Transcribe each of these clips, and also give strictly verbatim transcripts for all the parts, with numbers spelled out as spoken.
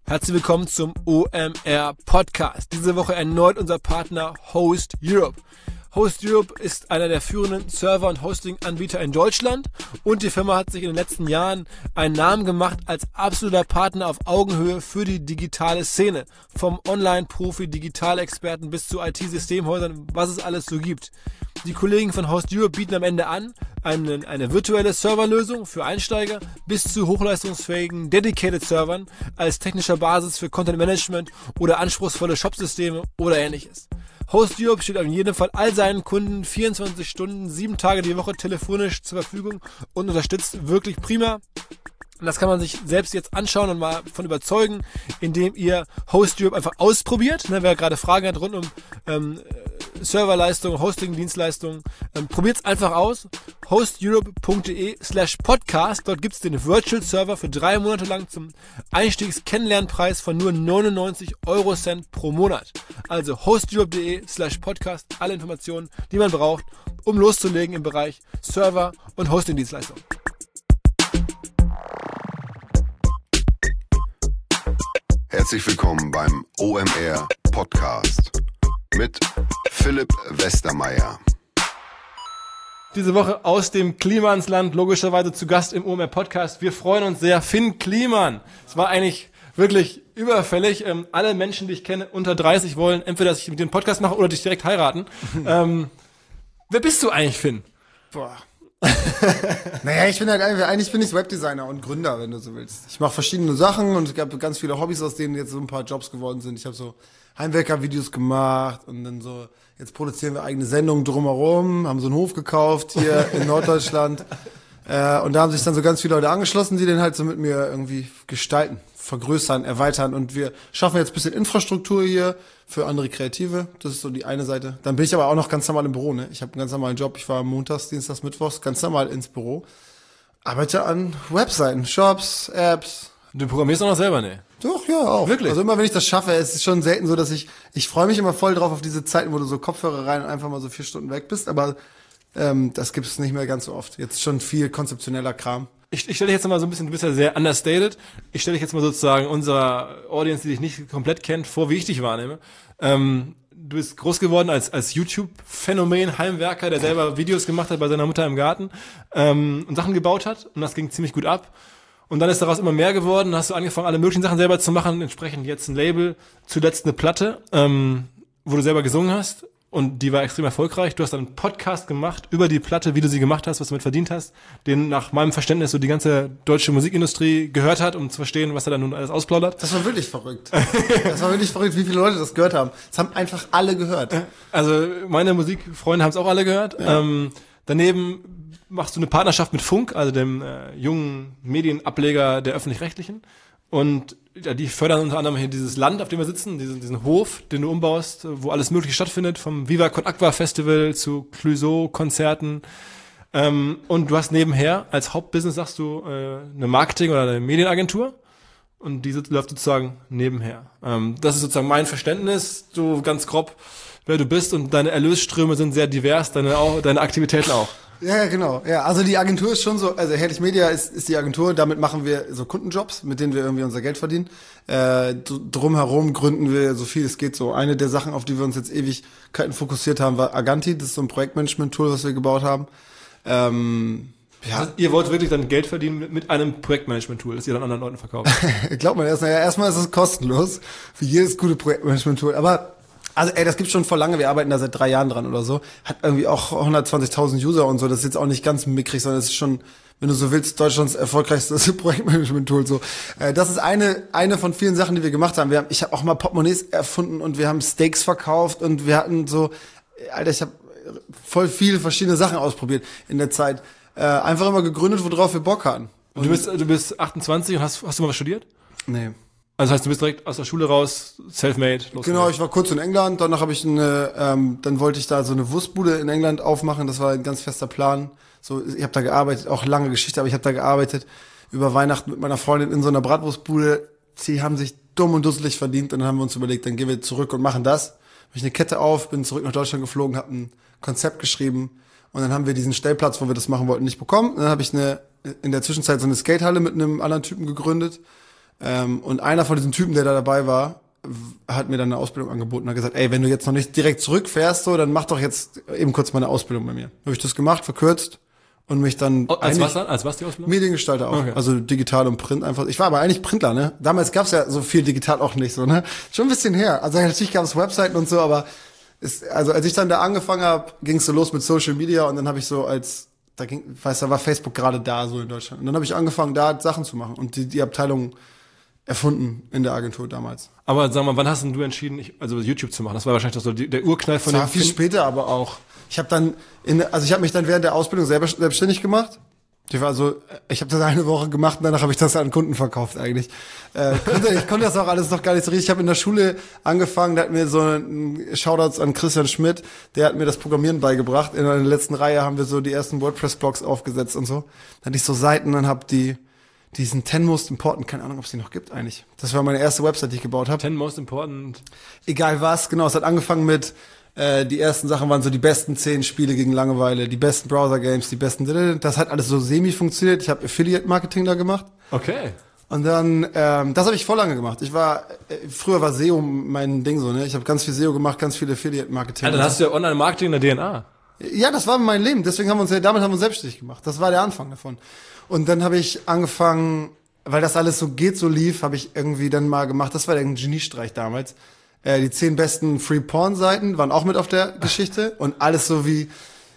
Herzlich willkommen zum O M R Podcast. Diese Woche erneut unser Partner Host Europe. Host Europe ist einer der führenden Server- und Hosting-Anbieter in Deutschland und die Firma hat sich in den letzten Jahren einen Namen gemacht als absoluter Partner auf Augenhöhe für die digitale Szene. Vom Online-Profi, Digitalexperten bis zu I T-Systemhäusern, was es alles so gibt. Die Kollegen von Host Europe bieten am Ende an, eine, eine virtuelle Serverlösung für Einsteiger bis zu hochleistungsfähigen Dedicated Servern als technischer Basis für Content Management oder anspruchsvolle Shopsysteme oder ähnliches. Host Europe steht auf jeden Fall all seinen Kunden vierundzwanzig Stunden, sieben Tage die Woche telefonisch zur Verfügung und unterstützt wirklich prima. Und das kann man sich selbst jetzt anschauen und mal von überzeugen, indem ihr Host Europe einfach ausprobiert. Ne, wer gerade Fragen hat rund um ähm, Serverleistung, Hosting-Dienstleistungen, ähm, probiert es einfach aus. hosteurope.de slash podcast. Dort gibt es den Virtual Server für drei Monate lang zum Einstiegs-Kennenlernpreis von nur neunundneunzig Euro Cent pro Monat. Also hosteurope.de slash podcast. Alle Informationen, die man braucht, um loszulegen im Bereich Server- und Hosting-Dienstleistungen. Herzlich willkommen beim O M R Podcast mit Philipp Westermeier. Diese Woche aus dem Klimansland, logischerweise zu Gast im O M R Podcast. Wir freuen uns sehr. Finn Kliman. Es war eigentlich wirklich überfällig. Ähm, alle Menschen, die ich kenne, unter dreißig wollen entweder, dass ich mit dir einen Podcast mache oder dich direkt heiraten. ähm, wer bist du eigentlich, Finn? Boah. Naja, ich bin halt eigentlich, eigentlich bin ich Webdesigner und Gründer, wenn du so willst. Ich mache verschiedene Sachen und es gab ganz viele Hobbys, aus denen jetzt so ein paar Jobs geworden sind. Ich habe so Heimwerker-Videos gemacht und dann so, jetzt produzieren wir eigene Sendungen drumherum, haben so einen Hof gekauft hier in Norddeutschland. Äh, und da haben sich dann so ganz viele Leute angeschlossen, die den halt so mit mir irgendwie gestalten, vergrößern, erweitern. Und wir schaffen jetzt ein bisschen Infrastruktur hier für andere Kreative. Das ist so die eine Seite. Dann bin ich aber auch noch ganz normal im Büro. Ne? Ich habe einen ganz normalen Job. Ich war montags, dienstags, mittwochs ganz normal ins Büro. Arbeite an Webseiten, Shops, Apps. Du programmierst auch noch selber, ne? Doch, ja, auch. Wirklich? Also immer, wenn ich das schaffe, es ist schon selten so, dass ich, ich freue mich immer voll drauf auf diese Zeiten, wo du so Kopfhörer rein und einfach mal so vier Stunden weg bist. Aber ähm, das gibt es nicht mehr ganz so oft. Jetzt schon viel konzeptioneller Kram. Ich, ich stelle dich jetzt mal so ein bisschen, du bist ja sehr understated. Ich stelle dich jetzt mal sozusagen unserer Audience, die dich nicht komplett kennt, vor, wie ich dich wahrnehme. Ähm, du bist groß geworden als, als YouTube-Phänomen, Heimwerker, der selber Videos gemacht hat bei seiner Mutter im Garten ähm, und Sachen gebaut hat. Und das ging ziemlich gut ab. Und dann ist daraus immer mehr geworden. Dann hast du angefangen, alle möglichen Sachen selber zu machen. Entsprechend jetzt ein Label, zuletzt eine Platte, ähm, wo du selber gesungen hast. Und die war extrem erfolgreich. Du hast dann einen Podcast gemacht über die Platte, wie du sie gemacht hast, was du damit verdient hast, den nach meinem Verständnis so die ganze deutsche Musikindustrie gehört hat, um zu verstehen, was er dann nun alles ausplaudert. Das war wirklich verrückt. Das war wirklich verrückt, wie viele Leute das gehört haben. Das haben einfach alle gehört. Also meine Musikfreunde haben es auch alle gehört. Ja. Ähm, daneben machst du eine Partnerschaft mit Funk, also dem äh, jungen Medienableger der Öffentlich-Rechtlichen. Und ja, die fördern unter anderem hier dieses Land, auf dem wir sitzen, diesen, diesen Hof, den du umbaust, wo alles Mögliche stattfindet, vom Viva Con Aqua Festival zu Clouseau-Konzerten. Ähm, und du hast nebenher als Hauptbusiness, sagst du, äh, eine Marketing- oder eine Medienagentur. Und diese läuft sozusagen nebenher. Ähm, das ist sozusagen mein Verständnis, so ganz grob, wer du bist. Und deine Erlösströme sind sehr divers, deine, auch, deine Aktivitäten auch. Ja, genau. Ja, also die Agentur ist schon so, also Herrlich Media ist, ist die Agentur, damit machen wir so Kundenjobs, mit denen wir irgendwie unser Geld verdienen. Äh, drumherum gründen wir so viel es geht. So eine der Sachen, auf die wir uns jetzt Ewigkeiten fokussiert haben, war Aganti. Das ist so ein Projektmanagement-Tool, was wir gebaut haben. Ähm, ja. Also ihr wollt wirklich dann Geld verdienen mit, mit einem Projektmanagement-Tool, das ihr dann anderen Leuten verkauft? Glaubt man erst, naja, erstmal ist es kostenlos für jedes gute Projektmanagement-Tool, aber also ey, das gibt's schon vor lange, wir arbeiten da seit drei Jahren dran oder so. Hat irgendwie auch hundertzwanzigtausend User und so, das ist jetzt auch nicht ganz mickrig, sondern es ist schon, wenn du so willst, Deutschlands erfolgreichstes Projektmanagement-Tool. So, äh, das ist eine eine von vielen Sachen, die wir gemacht haben. Wir haben ich habe auch mal Portemonnaies erfunden und wir haben Steaks verkauft und wir hatten so, Alter, ich habe voll viele verschiedene Sachen ausprobiert in der Zeit. Äh, einfach immer gegründet, worauf wir Bock hatten. Und, und du bist du bist achtundzwanzig und hast hast du mal was studiert? Nee. Also das heißt, du bist direkt aus der Schule raus, self-made, los. Genau, ich war kurz in England, danach habe ich eine, ähm, dann wollte ich da so eine Wurstbude in England aufmachen, das war ein ganz fester Plan. So, ich habe da gearbeitet, auch lange Geschichte, aber ich habe da gearbeitet über Weihnachten mit meiner Freundin in so einer Bratwurstbude. Sie haben sich dumm und dusselig verdient und dann haben wir uns überlegt, dann gehen wir zurück und machen das. Habe ich eine Kette auf, bin zurück nach Deutschland geflogen, habe ein Konzept geschrieben und dann haben wir diesen Stellplatz, wo wir das machen wollten, nicht bekommen. Dann habe ich eine in der Zwischenzeit so eine Skatehalle mit einem anderen Typen gegründet. Ähm, und einer von diesen Typen, der da dabei war, hat mir dann eine Ausbildung angeboten und hat gesagt, ey, wenn du jetzt noch nicht direkt zurückfährst, so, dann mach doch jetzt eben kurz mal eine Ausbildung bei mir. Habe ich das gemacht, verkürzt und mich dann Oh, als was dann? Als was die Ausbildung? Mediengestalter auch, Okay. also digital und Print einfach. Ich war aber eigentlich Printler, ne? Damals gab's ja so viel digital auch nicht so, ne? Schon ein bisschen her. Also natürlich gab's Webseiten und so, aber ist, also als ich dann da angefangen habe, ging's so los mit Social Media und dann habe ich so als da ging, weiß, da war Facebook gerade da so in Deutschland und dann habe ich angefangen, da Sachen zu machen und die, die Abteilung erfunden in der Agentur damals. Aber sag mal, wann hast denn du entschieden, ich, also YouTube zu machen? Das war wahrscheinlich doch so die, der Urknall von Das war dem viel Film. später aber auch. Ich habe dann in, also ich habe mich dann während der Ausbildung selber selbstständig gemacht. Ich war so, ich habe das eine Woche gemacht und danach habe ich das an Kunden verkauft eigentlich. Äh, konnte, ich konnte das auch alles noch gar nicht so richtig. Ich habe in der Schule angefangen, da hat mir so ein Shoutouts an Christian Schmidt, der hat mir das Programmieren beigebracht. In der letzten Reihe haben wir so die ersten WordPress-Blogs aufgesetzt und so. Dann hatte ich so Seiten und habe die diesen ten Most Important, keine Ahnung, ob es die noch gibt eigentlich. Das war meine erste Website, die ich gebaut habe. ten Most Important. Egal was, genau. Es hat angefangen mit, äh, die ersten Sachen waren so die besten zehn Spiele gegen Langeweile, die besten Browser-Games, die besten... Das hat alles so semi funktioniert. Ich habe Affiliate-Marketing da gemacht. Okay. Und dann, ähm, das habe ich voll lange gemacht. Ich war, äh, früher war S E O mein Ding so, ne? Ich habe ganz viel S E O gemacht, ganz viel Affiliate-Marketing. Ja, dann hast du ja Online-Marketing in der D N A. Ja, das war mein Leben. Deswegen haben wir uns ja, damit haben wir uns selbstständig gemacht. Das war der Anfang davon. Und dann habe ich angefangen, weil das alles so geht, so lief, habe ich irgendwie dann mal gemacht, das war der Geniestreich damals. Äh, die zehn besten Free-Porn-Seiten waren auch mit auf der Geschichte und alles so wie,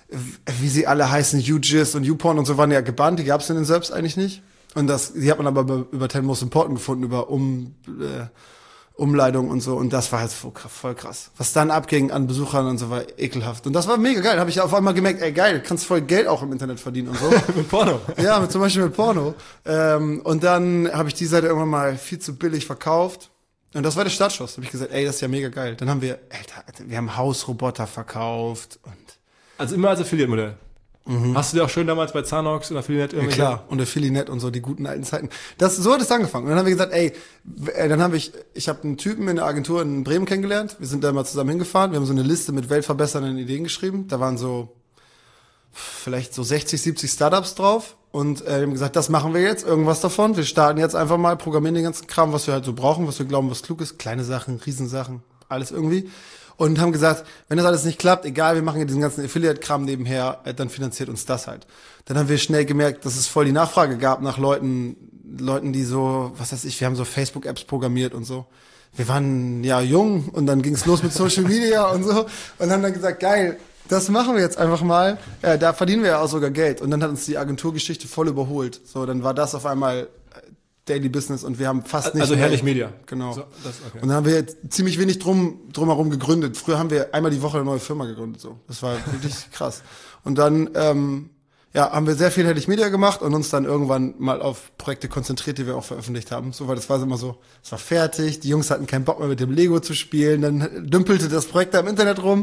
wie sie alle heißen, UGIS und YouPorn und so waren ja gebannt, die gab's in den Serbs eigentlich nicht. Und das, die hat man aber über, über ten Most Important gefunden, über um, äh, Umleitung und so. Und das war halt voll, voll krass. Was dann abging an Besuchern und so war ekelhaft. Und das war mega geil. Habe ich auf einmal gemerkt, ey geil, du kannst voll Geld auch im Internet verdienen und so. Mit Porno. Ja, mit, zum Beispiel mit Porno. Ähm, und dann habe ich die Seite irgendwann mal viel zu billig verkauft. Und das war der Startschuss. Da habe ich gesagt, ey, das ist ja mega geil. Dann haben wir, Alter, wir haben Hausroboter verkauft und Also immer als Affiliate-Modell. Mhm. Hast du dir auch schön damals bei Zanox und Affiliate ja, irgendwie... klar, und Affiliate und so, die guten alten Zeiten. Das, so hat es angefangen. Und dann haben wir gesagt, ey, äh, dann habe ich, ich habe einen Typen in der Agentur in Bremen kennengelernt. Wir sind da mal zusammen hingefahren. Wir haben so eine Liste mit weltverbessernden Ideen geschrieben. Da waren so vielleicht so sechzig, siebzig Startups drauf. Und äh, wir haben gesagt, das machen wir jetzt, irgendwas davon. Wir starten jetzt einfach mal, programmieren den ganzen Kram, was wir halt so brauchen, was wir glauben, was klug ist. Kleine Sachen, Riesensachen, alles irgendwie. Und haben gesagt, wenn das alles nicht klappt, egal, wir machen ja diesen ganzen Affiliate-Kram nebenher, äh, dann finanziert uns das halt. Dann haben wir schnell gemerkt, dass es voll die Nachfrage gab nach Leuten, Leuten, die so, was weiß ich, wir haben so Facebook-Apps programmiert und so. Wir waren ja jung und dann ging es los mit Social Media und so und haben dann gesagt, geil, das machen wir jetzt einfach mal. Äh, da verdienen wir ja auch sogar Geld. Und dann hat uns die Agenturgeschichte voll überholt. So, dann war das auf einmal Daily Business und wir haben fast nicht Also mehr, Herrlich Media. Genau. So, das, okay. Und dann haben wir jetzt ziemlich wenig drum drumherum gegründet. Früher haben wir einmal die Woche eine neue Firma gegründet. So, das war wirklich krass. Und dann ähm, ja, haben wir sehr viel Herrlich Media gemacht und uns dann irgendwann mal auf Projekte konzentriert, die wir auch veröffentlicht haben. So, weil das war immer so, es war fertig. Die Jungs hatten keinen Bock mehr mit dem Lego zu spielen. Dann dümpelte das Projekt da im Internet rum.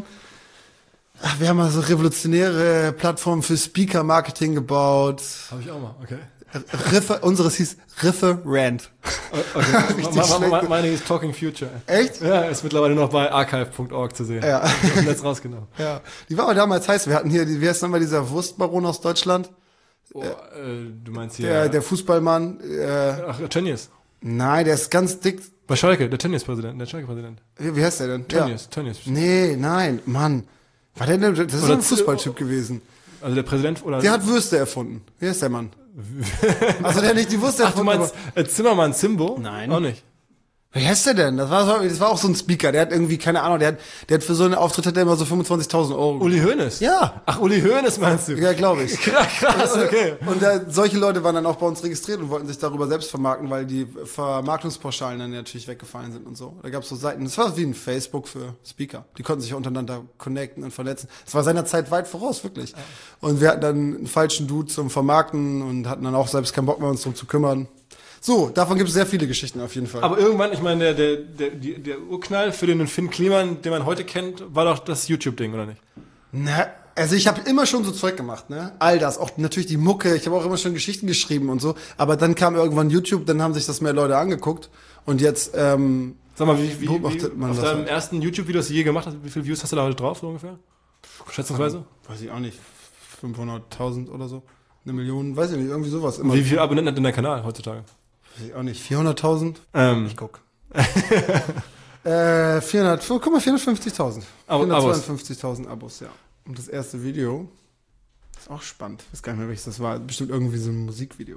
Ach, wir haben also revolutionäre Plattformen für Speaker-Marketing gebaut. Habe ich auch mal, okay. Riffe, unseres hieß Referent. Okay. Richtig Ma- ma- ma- schlecht. Meine ist Talking Future. Echt? Ja, ist mittlerweile noch bei archive punkt org zu sehen. Ja. Ich habe jetzt rausgenommen. Ja. Die war aber damals heiß. Wir hatten hier, die, wie heißt nochmal dieser Wurstbaron aus Deutschland? Oh, äh, du meinst hier... Der, der Fußballmann. Äh, Ach, Tönnies. nein, der ist ganz dick. Bei Schalke, der Tönnies-Präsident, der Schalke-Präsident. Wie, wie heißt der denn? Tönnies, Ja. Tönnies. Nee, nein, Mann. War der denn, das ist Oder so ein Z- Fußballtyp gewesen. Also der Präsident oder... Der hat Würste erfunden. Wie heißt der Mann? Also der hat nicht die Würste Ach, du erfunden. meinst äh, Zimmermann Zimbo? Nein. Auch nicht. Wie heißt der denn? Das war, so, das war auch so ein Speaker. Der hat irgendwie, keine Ahnung, der hat, der hat für so einen Auftritt hat der immer so fünfundzwanzigtausend Euro. Uli Hoeneß? Ja. Ach, Uli Hoeneß meinst du? Ja, glaube ich. Krass, krass, okay. Und da, solche Leute waren dann auch bei uns registriert und wollten sich darüber selbst vermarkten, weil die Vermarktungspauschalen dann natürlich weggefallen sind und so. Da gab es so Seiten, das war wie ein Facebook für Speaker. Die konnten sich untereinander connecten und vernetzen. Das war seiner Zeit weit voraus, wirklich. Und wir hatten dann einen falschen Dude zum Vermarkten und hatten dann auch selbst keinen Bock mehr, uns drum zu kümmern. So, davon gibt es sehr viele Geschichten auf jeden Fall. Aber irgendwann, ich meine, der, der, der, die- der Urknall für den Finn Kliman, den man heute kennt, war doch das YouTube-Ding, oder nicht? Na, also ich habe immer schon so Zeug gemacht, ne? All das, auch natürlich die Mucke, ich habe auch immer schon Geschichten geschrieben und so. Aber dann kam irgendwann YouTube, dann haben sich das mehr Leute angeguckt. Und jetzt, ähm, Sag mal, wie, wie, Beobachtet wie man auf das deinem halt? ersten YouTube-Video, das du je gemacht hast, wie viele Views hast du da heute drauf, so ungefähr? Schätzungsweise? weiß ich auch nicht, fünfhunderttausend oder so. Eine Million, weiß ich nicht, irgendwie sowas. Immer Wie viele Abonnenten hat denn dein Kanal heutzutage? Weiß ich auch nicht, vierhunderttausend? Ähm. Ich guck. äh, vierhundert, guck mal, vierhundertfünfzigtausend. vierhundertzweiundfünfzigtausend Abos, ja. Und das erste Video ist auch spannend. Ich weiß gar nicht mehr, welches das war. Bestimmt irgendwie so ein Musikvideo.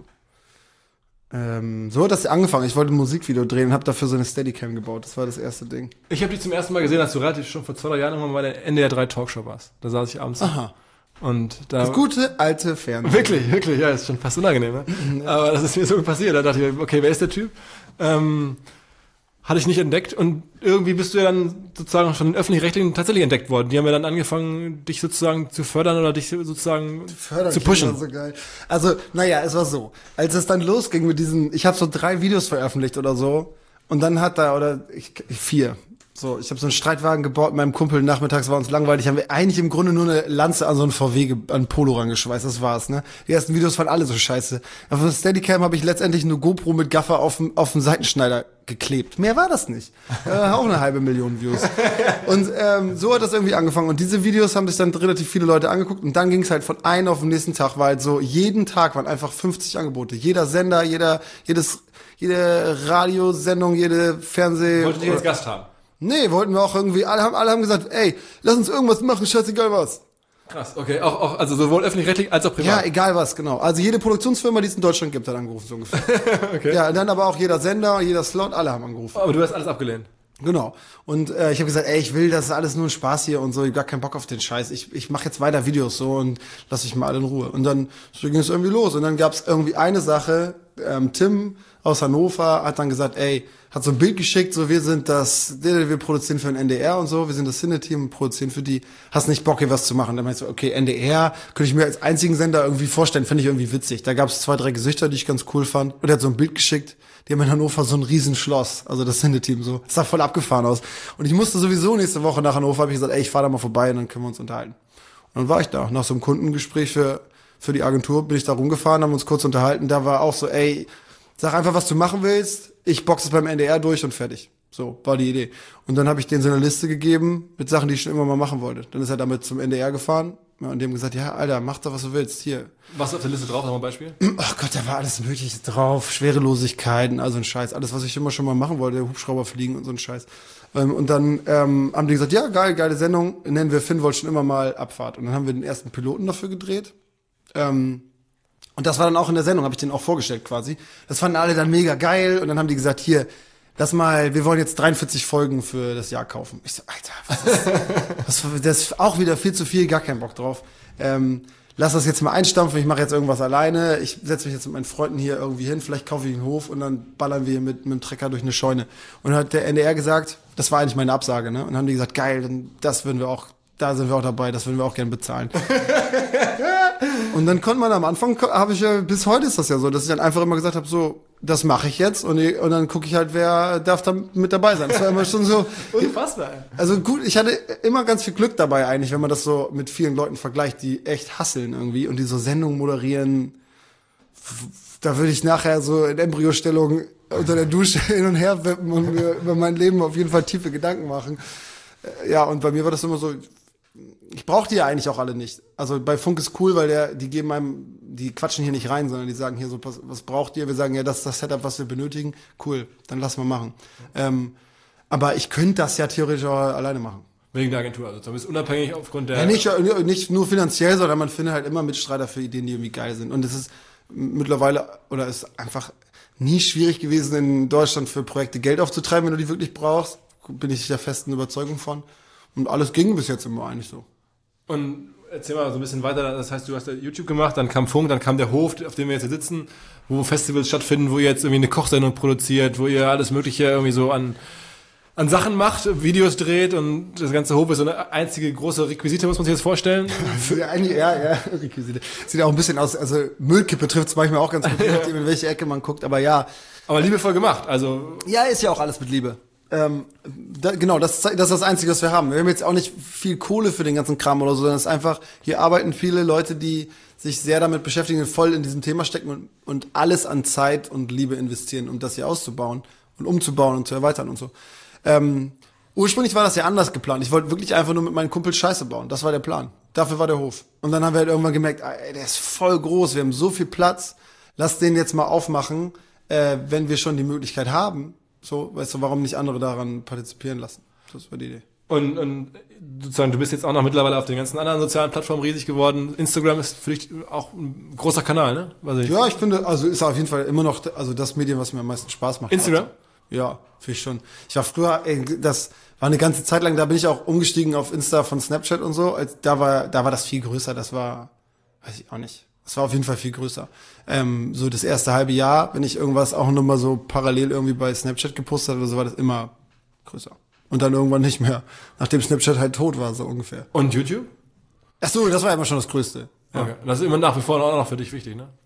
Ähm, so hat das angefangen. Ich wollte ein Musikvideo drehen und habe dafür so eine Steadicam gebaut. Das war das erste Ding. Ich habe dich zum ersten Mal gesehen, als du relativ schon vor zwei, drei Jahren irgendwann bei der N D R drei Talkshow warst. Da saß ich abends. Aha. Und da Das gute alte Fernsehen. Wirklich, wirklich, ja, ist schon fast unangenehm, ne? Aber das ist mir so passiert. Da dachte ich, okay, wer ist der Typ? Ähm, hatte ich nicht entdeckt und irgendwie bist du ja dann sozusagen von den Öffentlich-Rechtlichen tatsächlich entdeckt worden. Die haben ja dann angefangen, dich sozusagen zu fördern oder dich sozusagen Fördern zu pushen. So geil. Also, naja, es war so. Als es dann losging mit diesen, ich habe so drei Videos veröffentlicht oder so und dann hat da, oder ich, vier, so, ich habe so einen Streitwagen gebaut mit meinem Kumpel, nachmittags war uns langweilig, haben wir eigentlich im Grunde nur eine Lanze an so einen V W, ge- an Polo rangeschweißt, das war's, ne? Die ersten Videos waren alle so scheiße. Auf der Steadicam habe ich letztendlich eine GoPro mit Gaffer auf dem auf dem Seitenschneider geklebt. Mehr war das nicht. Äh, auch eine halbe Million Views. Und ähm, so hat das irgendwie angefangen. Und diese Videos haben sich dann relativ viele Leute angeguckt. Und dann ging es halt von einem auf den nächsten Tag, war halt so, jeden Tag waren einfach fünfzig Angebote. Jeder Sender, jeder, jedes, jede Radiosendung, jede Fernseh... Wollte dich als Gast haben? Nee, wollten wir auch irgendwie, alle haben, alle haben gesagt, ey, lass uns irgendwas machen, scheißegal was. Krass, okay. Auch, auch, also sowohl öffentlich-rechtlich als auch privat. Ja, egal was, genau. Also jede Produktionsfirma, die es in Deutschland gibt, hat angerufen, so ungefähr. Okay. Ja, und dann aber auch jeder Sender, jeder Slot, alle haben angerufen. Aber du hast alles abgelehnt. Genau. Und äh, ich habe gesagt, ey, ich will, das ist alles nur ein Spaß hier und so, ich hab gar keinen Bock auf den Scheiß. Ich, ich mache jetzt weiter Videos so und lass ich mal alle in Ruhe. Und dann so ging es irgendwie los. Und dann gab's irgendwie eine Sache, ähm, Tim aus Hannover hat dann gesagt, ey, hat so ein Bild geschickt, so wir sind das, wir produzieren für den N D R und so, wir sind das Cine-Team und produzieren für die, hast nicht Bock hier was zu machen? Dann meinst du, okay, N D R, könnte ich mir als einzigen Sender irgendwie vorstellen, finde ich irgendwie witzig. Da gab es zwei, drei Gesichter, die ich ganz cool fand. Und er hat so ein Bild geschickt, die haben in Hannover so ein Riesenschloss, also das Cine-Team so. Das sah voll abgefahren aus. Und ich musste sowieso nächste Woche nach Hannover, habe ich gesagt, ey, ich fahr da mal vorbei und dann können wir uns unterhalten. Und dann war ich da, nach so einem Kundengespräch für, für die Agentur, bin ich da rumgefahren, haben uns kurz unterhalten, da war auch so, ey, sag einfach, was du machen willst, ich boxe es beim N D R durch und fertig. So, war die Idee. Und dann habe ich denen so eine Liste gegeben mit Sachen, die ich schon immer mal machen wollte. Dann ist er damit zum N D R gefahren und dem gesagt, ja, Alter, mach doch, was du willst, hier. Was auf der Liste drauf, noch mal ein Beispiel? Ach Gott, da war alles Mögliche drauf, Schwerelosigkeiten, also ein Scheiß, alles, was ich immer schon mal machen wollte, Hubschrauber fliegen und so ein Scheiß. Und dann ähm, haben die gesagt, ja, geil, geile Sendung, nennen wir Finn wollte schon immer mal Abfahrt. Und dann haben wir den ersten Piloten dafür gedreht. Ähm, Und das war dann auch in der Sendung, habe ich den auch vorgestellt quasi. Das fanden alle dann mega geil und dann haben die gesagt, hier, lass mal, wir wollen jetzt dreiundvierzig Folgen für das Jahr kaufen. Ich so, Alter, was ist das? Das ist auch wieder viel zu viel, gar keinen Bock drauf. Ähm, lass das jetzt mal einstampfen, ich mache jetzt irgendwas alleine. Ich setze mich jetzt mit meinen Freunden hier irgendwie hin, vielleicht kaufe ich einen Hof und dann ballern wir hier mit, mit dem Trecker durch eine Scheune. Und dann hat der N D R gesagt, das war eigentlich meine Absage, ne? Und dann haben die gesagt, geil, dann, das würden wir auch, da sind wir auch dabei, das würden wir auch gerne bezahlen. Und dann konnte man am Anfang, habe ich ja, bis heute ist das ja so, dass ich dann einfach immer gesagt habe, so, das mache ich jetzt und, ich, und dann gucke ich halt, wer darf da mit dabei sein. Das war immer schon so. Unfassbar. Also gut, ich hatte immer ganz viel Glück dabei eigentlich, wenn man das so mit vielen Leuten vergleicht, die echt hasseln irgendwie und die so Sendungen moderieren. Da würde ich nachher so in Embryostellung unter der Dusche hin und her wippen und mir über mein Leben auf jeden Fall tiefe Gedanken machen. Ja, und bei mir war das immer so, ich brauche die ja eigentlich auch alle nicht. Also bei Funk ist cool, weil der, die geben einem, die quatschen hier nicht rein, sondern die sagen hier so, was, was braucht ihr? Wir sagen ja, das ist das Setup, was wir benötigen. Cool, dann lass mal machen. Ähm, aber ich könnte das ja theoretisch auch alleine machen. Wegen der Agentur, also du bist unabhängig aufgrund der... Ja, nicht, nicht nur finanziell, sondern man findet halt immer Mitstreiter für Ideen, die irgendwie geil sind. Und es ist mittlerweile, oder ist einfach nie schwierig gewesen, in Deutschland für Projekte Geld aufzutreiben, wenn du die wirklich brauchst. Bin ich der festen Überzeugung von. Und alles ging bis jetzt immer eigentlich so. Und erzähl mal so ein bisschen weiter, das heißt, du hast ja YouTube gemacht, dann kam Funk, dann kam der Hof, auf dem wir jetzt hier sitzen, wo Festivals stattfinden, wo ihr jetzt irgendwie eine Kochsendung produziert, wo ihr alles Mögliche irgendwie so an, an Sachen macht, Videos dreht und das ganze Hof ist so eine einzige große Requisite, muss man sich jetzt vorstellen. Ja, ja, Requisite. Sieht auch ein bisschen aus, also Müllkippe trifft es manchmal auch ganz gut, in welche Ecke man guckt, aber ja. Aber liebevoll gemacht, also. Ja, ist ja auch alles mit Liebe. Ähm, da, genau, das, das ist das Einzige, was wir haben. Wir haben jetzt auch nicht viel Kohle für den ganzen Kram oder so, sondern es ist einfach, hier arbeiten viele Leute, die sich sehr damit beschäftigen, voll in diesem Thema stecken und, und alles an Zeit und Liebe investieren, um das hier auszubauen und umzubauen und zu erweitern und so. Ähm, ursprünglich war das ja anders geplant. Ich wollte wirklich einfach nur mit meinen Kumpels Scheiße bauen. Das war der Plan. Dafür war der Hof. Und dann haben wir halt irgendwann gemerkt, ey, der ist voll groß, wir haben so viel Platz, lass den jetzt mal aufmachen. äh, wenn wir schon die Möglichkeit haben, so, weißt du, warum nicht andere daran partizipieren lassen? Das war die Idee. Und, und sozusagen, du bist jetzt auch noch mittlerweile auf den ganzen anderen sozialen Plattformen riesig geworden. Instagram ist für dich auch ein großer Kanal, ne? Weiß ich. Ja, ich finde, also ist auf jeden Fall immer noch, also das Medium, was mir am meisten Spaß macht. Instagram? Ja, finde ich schon. Ich war früher, ey, das war eine ganze Zeit lang, da bin ich auch umgestiegen auf Insta von Snapchat und so. Als, da war, da war das viel größer. Das war, weiß ich auch nicht. Das war auf jeden Fall viel größer. Ähm, so das erste halbe Jahr, wenn ich irgendwas auch nochmal so parallel irgendwie bei Snapchat gepostet habe, so war das immer größer. Und dann irgendwann nicht mehr, nachdem Snapchat halt tot war, so ungefähr. Und YouTube? Ach so, das war immer schon das Größte. Ja. Okay. Das ist immer nach wie vor auch noch für dich wichtig, ne?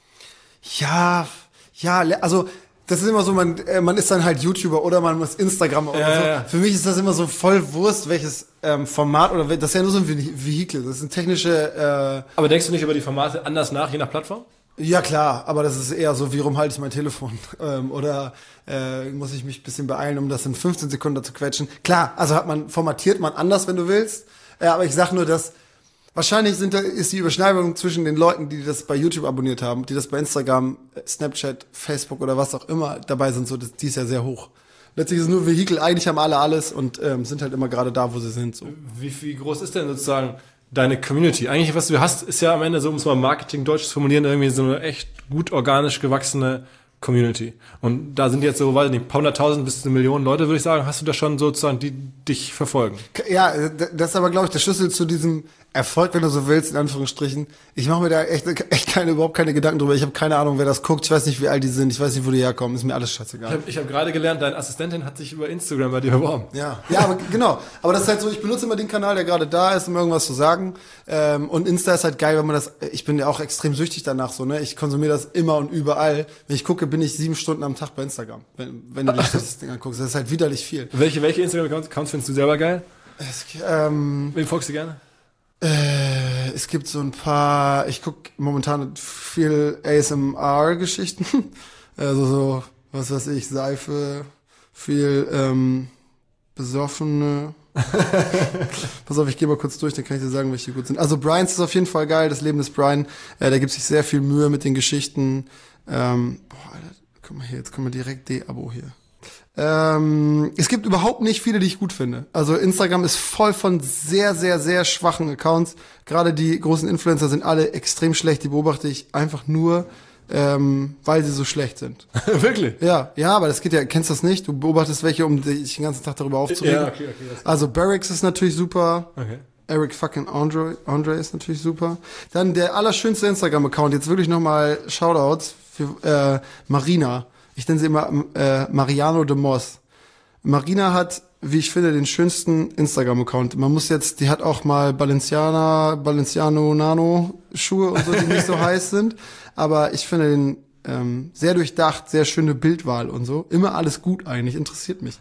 Ja, ja, also das ist immer so, man äh, man ist dann halt YouTuber oder man ist Instagram oder ja, so. Ja. Für mich ist das immer so voll Wurst, welches ähm, Format oder das ist ja nur so ein Vehikel. Das ist ein technische. Äh, Aber denkst du nicht über die Formate anders nach, je nach Plattform? Ja klar, aber das ist eher so, wie rum halte ich mein Telefon? Ähm, oder äh, muss ich mich ein bisschen beeilen, um das in fünfzehn Sekunden zu quetschen? Klar, also hat man formatiert man anders, wenn du willst. Äh, aber ich sag nur, dass wahrscheinlich sind da, ist die Überschneidung zwischen den Leuten, die das bei YouTube abonniert haben, die das bei Instagram, Snapchat, Facebook oder was auch immer dabei sind, so, das, die ist ja sehr hoch. Letztlich ist es nur Vehikel, eigentlich haben alle alles und ähm, sind halt immer gerade da, wo sie sind. So. Wie, wie groß ist denn sozusagen deine Community? Eigentlich, was du hast, ist ja am Ende, so um es mal Marketing-Deutsch zu formulieren, irgendwie so eine echt gut organisch gewachsene Community. Und da sind jetzt so, weiß ich nicht, ein paar hunderttausend bis eine Million Leute, würde ich sagen. Hast du da schon sozusagen, die dich verfolgen? Ja, das ist aber, glaube ich, der Schlüssel zu diesem Erfolg, wenn du so willst, in Anführungsstrichen. Ich mache mir da echt, echt keine, überhaupt keine Gedanken drüber. Ich habe keine Ahnung, wer das guckt. Ich weiß nicht, wie alt die sind. Ich weiß nicht, wo die herkommen. Ist mir alles scheißegal. Ich habe ich hab gerade gelernt, deine Assistentin hat sich über Instagram bei dir beworben. Ja, ja, aber genau. Aber das ist halt so, ich benutze immer den Kanal, der gerade da ist, um irgendwas zu sagen. Ähm, und Insta ist halt geil, wenn man das, ich bin ja auch extrem süchtig danach so, ne? Ich konsumiere das immer und überall. Wenn ich gucke, bin ich sieben Stunden am Tag bei Instagram. Wenn, wenn du dir das Ding anguckst. Das ist halt widerlich viel. Welche, welche Instagram-Accounts findest du selber geil? Es, ähm, Wem folgst du gerne? Äh, es gibt so ein paar, ich guck momentan viel A S M R-Geschichten. Also so, was weiß ich, Seife, viel ähm, besoffene. Pass auf, ich gehe mal kurz durch, dann kann ich dir sagen, welche gut sind. Also Brian's ist auf jeden Fall geil, das Leben des Brian. Äh, da gibt sich sehr viel Mühe mit den Geschichten. Ähm, boah, Alter, guck mal hier, jetzt kommen wir direkt D-Abo hier. Ähm, es gibt überhaupt nicht viele, die ich gut finde. Also Instagram ist voll von sehr, sehr, sehr schwachen Accounts. Gerade die großen Influencer sind alle extrem schlecht. Die beobachte ich einfach nur, ähm, weil sie so schlecht sind. Wirklich? Ja, ja, aber das geht ja, kennst du das nicht? Du beobachtest welche, um dich den ganzen Tag darüber aufzuregen. Ja, okay, okay. Also Barracks ist natürlich super. Okay. Eric fucking Andre, Andre ist natürlich super. Dann der allerschönste Instagram-Account, jetzt wirklich nochmal Shoutouts für äh, Marina. Ich nenne sie immer äh, Mariano de Moss. Marina hat, wie ich finde, den schönsten Instagram-Account. Man muss jetzt, die hat auch mal Balenciana, Balenciano Nano Schuhe und so, die nicht so heiß sind. Aber ich finde den ähm, sehr durchdacht, sehr schöne Bildwahl und so. Immer alles gut eigentlich, interessiert mich.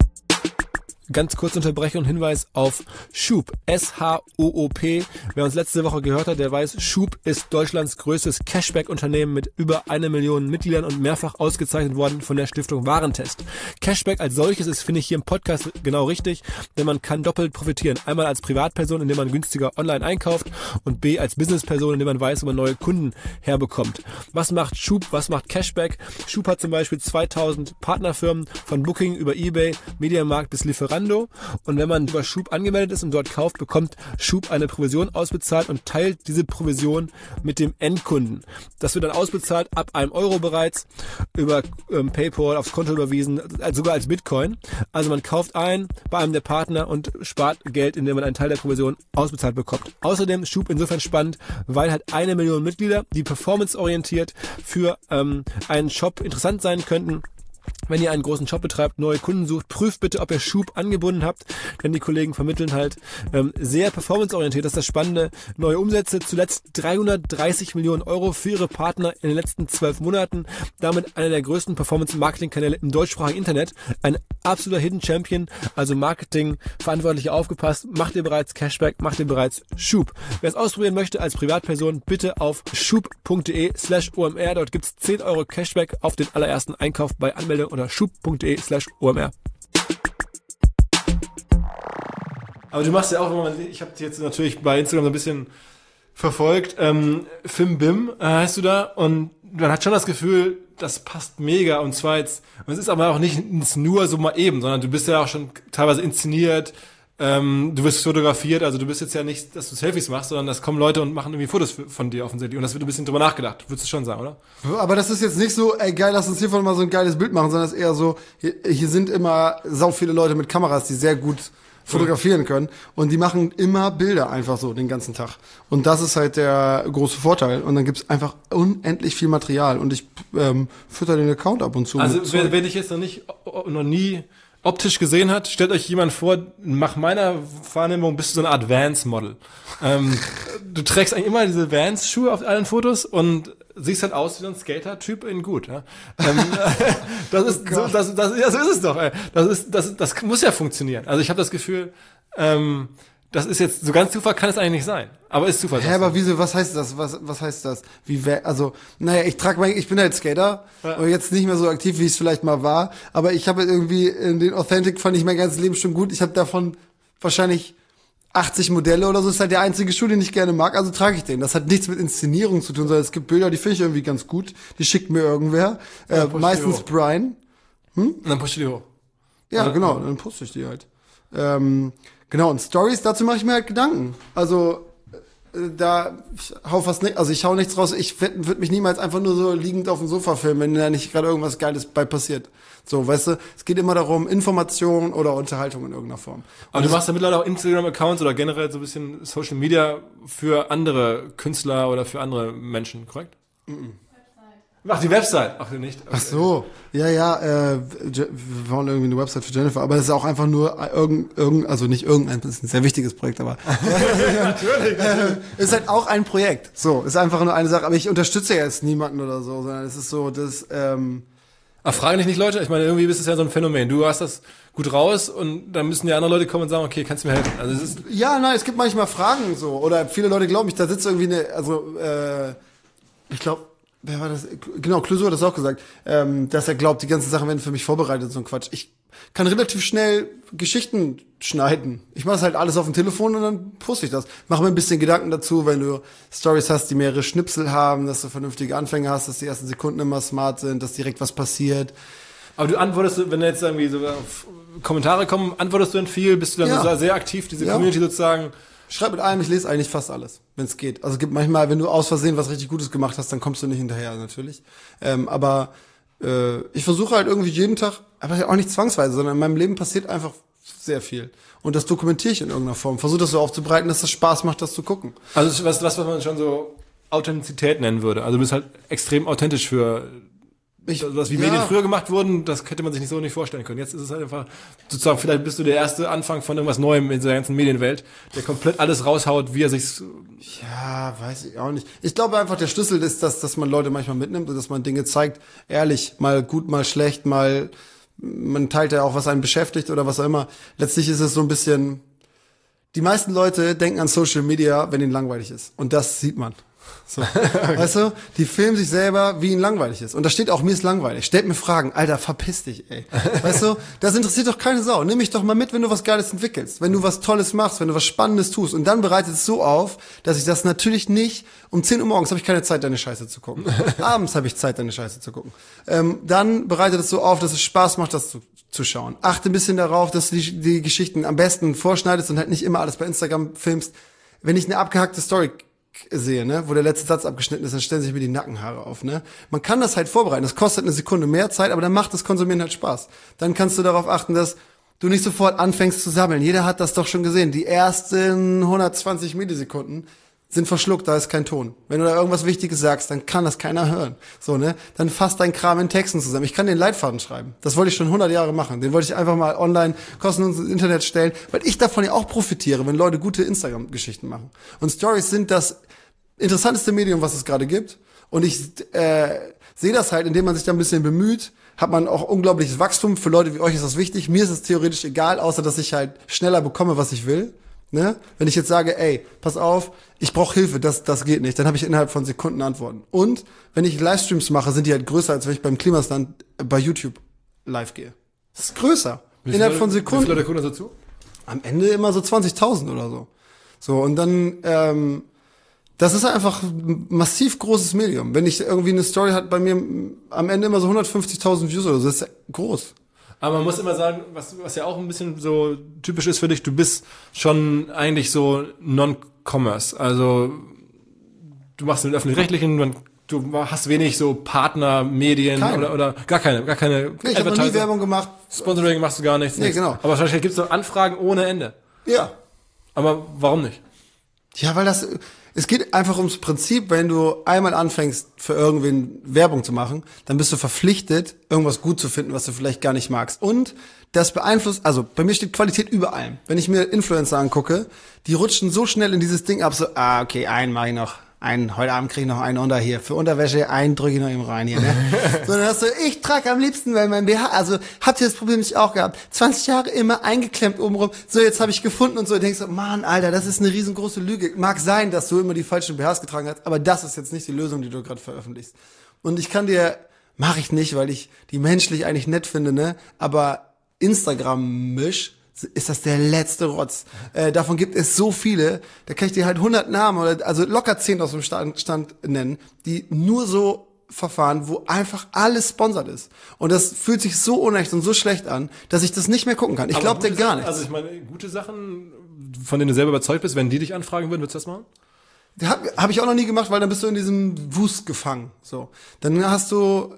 Ganz kurz Unterbrechung und Hinweis auf Shoop, S H O O P. Wer uns letzte Woche gehört hat, der weiß, Shoop ist Deutschlands größtes Cashback-Unternehmen mit über eine Million Mitgliedern und mehrfach ausgezeichnet worden von der Stiftung Warentest. Cashback als solches ist, finde ich, hier im Podcast genau richtig, denn man kann doppelt profitieren. Einmal als Privatperson, indem man günstiger online einkauft und B als Businessperson, indem man weiß, wo man neue Kunden herbekommt. Was macht Shoop? Was macht Cashback? Shoop hat zum Beispiel zweitausend Partnerfirmen von Booking über eBay, Mediamarkt bis Lieferanten. Und wenn man über Shoop angemeldet ist und dort kauft, bekommt Shoop eine Provision ausbezahlt und teilt diese Provision mit dem Endkunden. Das wird dann ausbezahlt ab einem Euro bereits über ähm, PayPal aufs Konto überwiesen, sogar als Bitcoin. Also man kauft ein bei einem der Partner und spart Geld, indem man einen Teil der Provision ausbezahlt bekommt. Außerdem Shoop insofern spannend, weil halt eine Million Mitglieder, die performanceorientiert für ähm, einen Shop interessant sein könnten. Wenn ihr einen großen Shop betreibt, neue Kunden sucht, prüft bitte, ob ihr Shoop angebunden habt, denn die Kollegen vermitteln halt ähm, sehr performanceorientiert. Das ist das Spannende. Neue Umsätze, zuletzt dreihundertdreißig Millionen Euro für ihre Partner in den letzten zwölf Monaten. Damit einer der größten Performance-Marketing-Kanäle im deutschsprachigen Internet. Ein absoluter Hidden Champion, also Marketing-Verantwortliche aufgepasst. Macht ihr bereits Cashback, macht ihr bereits Shoop. Wer es ausprobieren möchte als Privatperson, bitte auf shoop.de slash omr. Dort gibt's zehn Euro Cashback auf den allerersten Einkauf bei Anmeldung oder shoop.de slash omr. Aber du machst ja auch, wenn man, ich habe jetzt natürlich bei Instagram so ein bisschen verfolgt, ähm, Fimbim äh, heißt du da, und man hat schon das Gefühl, das passt mega und zwar jetzt, und es ist aber auch nicht nur so mal eben, sondern du bist ja auch schon teilweise inszeniert, ähm, du wirst fotografiert, also du bist jetzt ja nicht, dass du Selfies machst, sondern das kommen Leute und machen irgendwie Fotos von dir offensichtlich und das wird ein bisschen drüber nachgedacht, würdest du schon sagen, oder? Aber das ist jetzt nicht so, ey geil, lass uns hiervon mal so ein geiles Bild machen, sondern es ist eher so, hier, hier sind immer sau viele Leute mit Kameras, die sehr gut fotografieren können und die machen immer Bilder einfach so den ganzen Tag und das ist halt der große Vorteil und dann gibt's einfach unendlich viel Material und ich ähm, fütter den Account ab und zu. Also wer, wer dich jetzt noch nicht, noch nie optisch gesehen hat, stellt euch jemand vor, nach meiner Wahrnehmung bist du so eine Art Vans-Model. Ähm, du trägst eigentlich immer diese Vans-Schuhe auf allen Fotos und siehst halt aus wie so ein Skater-Typ in gut. Ja? Ähm, das ist Oh so, das, das, ja, so ist es doch. Ey. Das ist, das, das muss ja funktionieren. Also ich habe das Gefühl, ähm, das ist jetzt so ganz Zufall kann es eigentlich nicht sein, aber ist Zufall. Hä, aber wieso, was heißt das? Was, was heißt das? Wie, wer- also, naja, ich trage mein, ich bin halt Skater, Ja. und jetzt nicht mehr so aktiv, wie ich es vielleicht mal war, aber ich habe irgendwie, in den Authentic fand ich mein ganzes Leben schon gut. Ich habe davon wahrscheinlich achtzig Modelle oder so, ist halt der einzige Schuh, den ich gerne mag, also trage ich den. Das hat nichts mit Inszenierung zu tun, sondern es gibt Bilder, die finde ich irgendwie ganz gut, die schickt mir irgendwer, äh, poste die meistens hoch. Brian. Und dann pushst du die hoch. Ja, Ja. genau, dann poste ich die halt. Ähm, genau, und Stories, dazu mache ich mir halt Gedanken. Also, äh, da ich hau fast nicht, also ich hau nichts raus, ich würde würd mich niemals einfach nur so liegend auf dem Sofa filmen, wenn da nicht gerade irgendwas Geiles bei passiert. So, weißt du, es geht immer darum, Information oder Unterhaltung in irgendeiner Form. Aber du machst ja mittlerweile auch Instagram-Accounts oder generell so ein bisschen Social Media für andere Künstler oder für andere Menschen, korrekt? Mhm. Ach, die Website. Ach, nicht. Ach so, ja, ja, äh, Je- wir wollen irgendwie eine Website für Jennifer, aber es ist auch einfach nur irgend, irgend, also nicht irgendein, das ist ein sehr wichtiges Projekt, aber Natürlich. äh, ist halt auch ein Projekt. So, ist einfach nur eine Sache, aber ich unterstütze ja jetzt niemanden oder so, sondern es ist so, das, ähm, Ach, fragen dich nicht Leute? Ich meine, irgendwie ist es ja so ein Phänomen. Du hast das gut raus und dann müssen die anderen Leute kommen und sagen, okay, kannst du mir helfen? Also es ist, ja, nein, es gibt manchmal Fragen so, oder viele Leute glauben, ich, da sitzt irgendwie eine, also, äh, ich glaube, wer war das? Genau, Clouseau hat das auch gesagt, ähm, dass er glaubt, die ganzen Sachen werden für mich vorbereitet, so ein Quatsch. Ich kann relativ schnell Geschichten schneiden. Ich mache das halt alles auf dem Telefon und dann poste ich das. Mach mir ein bisschen Gedanken dazu, wenn du Stories hast, die mehrere Schnipsel haben, dass du vernünftige Anfänge hast, dass die ersten Sekunden immer smart sind, dass direkt was passiert. aber du antwortest, wenn jetzt irgendwie so auf Kommentare kommen, antwortest du dann viel? Bist du dann Ja. so sehr aktiv, diese Ja. Community sozusagen? Schreib mit allem, ich lese eigentlich fast alles, wenn es geht. Also es gibt manchmal, wenn du aus Versehen was richtig Gutes gemacht hast, dann kommst du nicht hinterher, natürlich. Ähm, aber äh, ich versuche halt irgendwie jeden Tag, aber auch nicht zwangsweise, sondern in meinem Leben passiert einfach sehr viel. Und das dokumentiere ich in irgendeiner Form. Versuche das so aufzubreiten, dass es Spaß macht, das zu gucken. Also es ist was, was man schon so Authentizität nennen würde. Also du bist halt extrem authentisch für Ich, das, wie ja. Medien früher gemacht wurden, das hätte man sich nicht so nicht vorstellen können. Jetzt ist es halt einfach, sozusagen, vielleicht bist du der erste Anfang von irgendwas Neuem in dieser ganzen Medienwelt, der komplett alles raushaut, wie er sich Ja, weiß ich auch nicht. Ich glaube einfach, der Schlüssel ist, dass, dass man Leute manchmal mitnimmt und dass man Dinge zeigt, ehrlich, mal gut, mal schlecht, mal, man teilt ja auch, was einen beschäftigt oder was auch immer. Letztlich ist es so ein bisschen, die meisten Leute denken an Social Media, wenn ihnen langweilig ist. Und das sieht man. So. Weißt du, die filmen sich selber, wie ihnen langweilig ist. Und da steht auch, mir ist langweilig. Stellt mir Fragen, Alter, verpiss dich, ey. Weißt du, das interessiert doch keine Sau. Nimm mich doch mal mit, wenn du was Geiles entwickelst, wenn du was Tolles machst, wenn du was Spannendes tust. Und dann bereitet es so auf, dass ich das natürlich nicht, um zehn Uhr morgens habe ich keine Zeit, deine Scheiße zu gucken. Abends habe ich Zeit, deine Scheiße zu gucken. Ähm, dann bereitet es so auf, dass es Spaß macht, das zu, zu schauen. Achte ein bisschen darauf, dass du die, die Geschichten am besten vorschneidest und halt nicht immer alles bei Instagram filmst. Wenn ich eine abgehackte Story sehe, ne, wo der letzte Satz abgeschnitten ist, dann stellen sich mir die Nackenhaare auf, ne. Man kann das halt vorbereiten. Das kostet eine Sekunde mehr Zeit, aber dann macht das Konsumieren halt Spaß. Dann kannst du darauf achten, dass du nicht sofort anfängst zu sammeln. Jeder hat das doch schon gesehen. Die ersten hundertzwanzig Millisekunden sind verschluckt, da ist kein Ton. Wenn du da irgendwas Wichtiges sagst, dann kann das keiner hören. So, ne? Dann fasst dein Kram in Texten zusammen. Ich kann den Leitfaden schreiben. Das wollte ich schon hundert Jahre machen. Den wollte ich einfach mal online kostenlos ins Internet stellen, weil ich davon ja auch profitiere, wenn Leute gute Instagram-Geschichten machen. Und Stories sind das interessanteste Medium, was es gerade gibt. Und ich äh, sehe das halt, indem man sich da ein bisschen bemüht, hat man auch unglaubliches Wachstum. Für Leute wie euch ist das wichtig. Mir ist es theoretisch egal, außer dass ich halt schneller bekomme, was ich will. Ne? Wenn ich jetzt sage, ey, pass auf, ich brauche Hilfe, das das geht nicht, dann habe ich innerhalb von Sekunden Antworten. Und wenn ich Livestreams mache, sind die halt größer, als wenn ich beim Klimasland bei YouTube live gehe. Das ist größer. Wie Innerhalb viele- von Wie Sekunden. viele Leute gucken da so zu? Am Ende immer so zwanzigtausend oder so. So, und dann, ähm, Das ist einfach ein massiv großes Medium. Wenn ich irgendwie eine Story hat bei mir am Ende immer so hundertfünfzigtausend Views oder so, das ist groß. Aber man muss immer sagen, was, was ja auch ein bisschen so typisch ist für dich, du bist schon eigentlich so Non-Commerce. Also du machst mit öffentlich-rechtlichen, man, du hast wenig so Partner, Medien Keine. oder, oder gar keine, gar keine Nee, ich habe noch nie Werbung gemacht. Sponsoring machst du gar nichts. Nee, nichts. genau. Aber wahrscheinlich gibt es so Anfragen ohne Ende. Ja. Aber warum nicht? Ja, weil das, es geht einfach ums Prinzip, wenn du einmal anfängst, für irgendwen Werbung zu machen, dann bist du verpflichtet, irgendwas gut zu finden, was du vielleicht gar nicht magst. Und das beeinflusst, also bei mir steht Qualität über allem. Wenn ich mir Influencer angucke, die rutschen so schnell in dieses Ding ab, so, ah, okay, einen mach ich noch. Einen, heute Abend kriege ich noch einen unter hier. Für Unterwäsche, einen drücke ich noch eben rein hier, ne? So, dann hast du, ich trage am liebsten, weil mein B H, also, habt ihr das Problem nicht auch gehabt? zwanzig Jahre immer eingeklemmt obenrum. So, jetzt habe ich gefunden und so. Und denkst du, Mann, Alter, das ist eine riesengroße Lüge. Mag sein, dass du immer die falschen B Hs getragen hast, aber das ist jetzt nicht die Lösung, die du gerade veröffentlichst. Und ich kann dir, mache ich nicht, weil ich die menschlich eigentlich nett finde, ne? Aber Instagram-Misch, ist das der letzte Rotz. Äh, davon gibt es so viele, da kann ich dir halt hundert Namen oder also locker zehn aus dem Stand, Stand nennen, die nur so verfahren, wo einfach alles sponsert ist. Und das fühlt sich so unecht und so schlecht an, dass ich das nicht mehr gucken kann. Ich glaube dir gar nichts. Also ich meine, gute Sachen, von denen du selber überzeugt bist, wenn die dich anfragen würden, würdest du das machen? Hab, hab ich auch noch nie gemacht, weil dann bist du in diesem Wust gefangen. So, dann hast du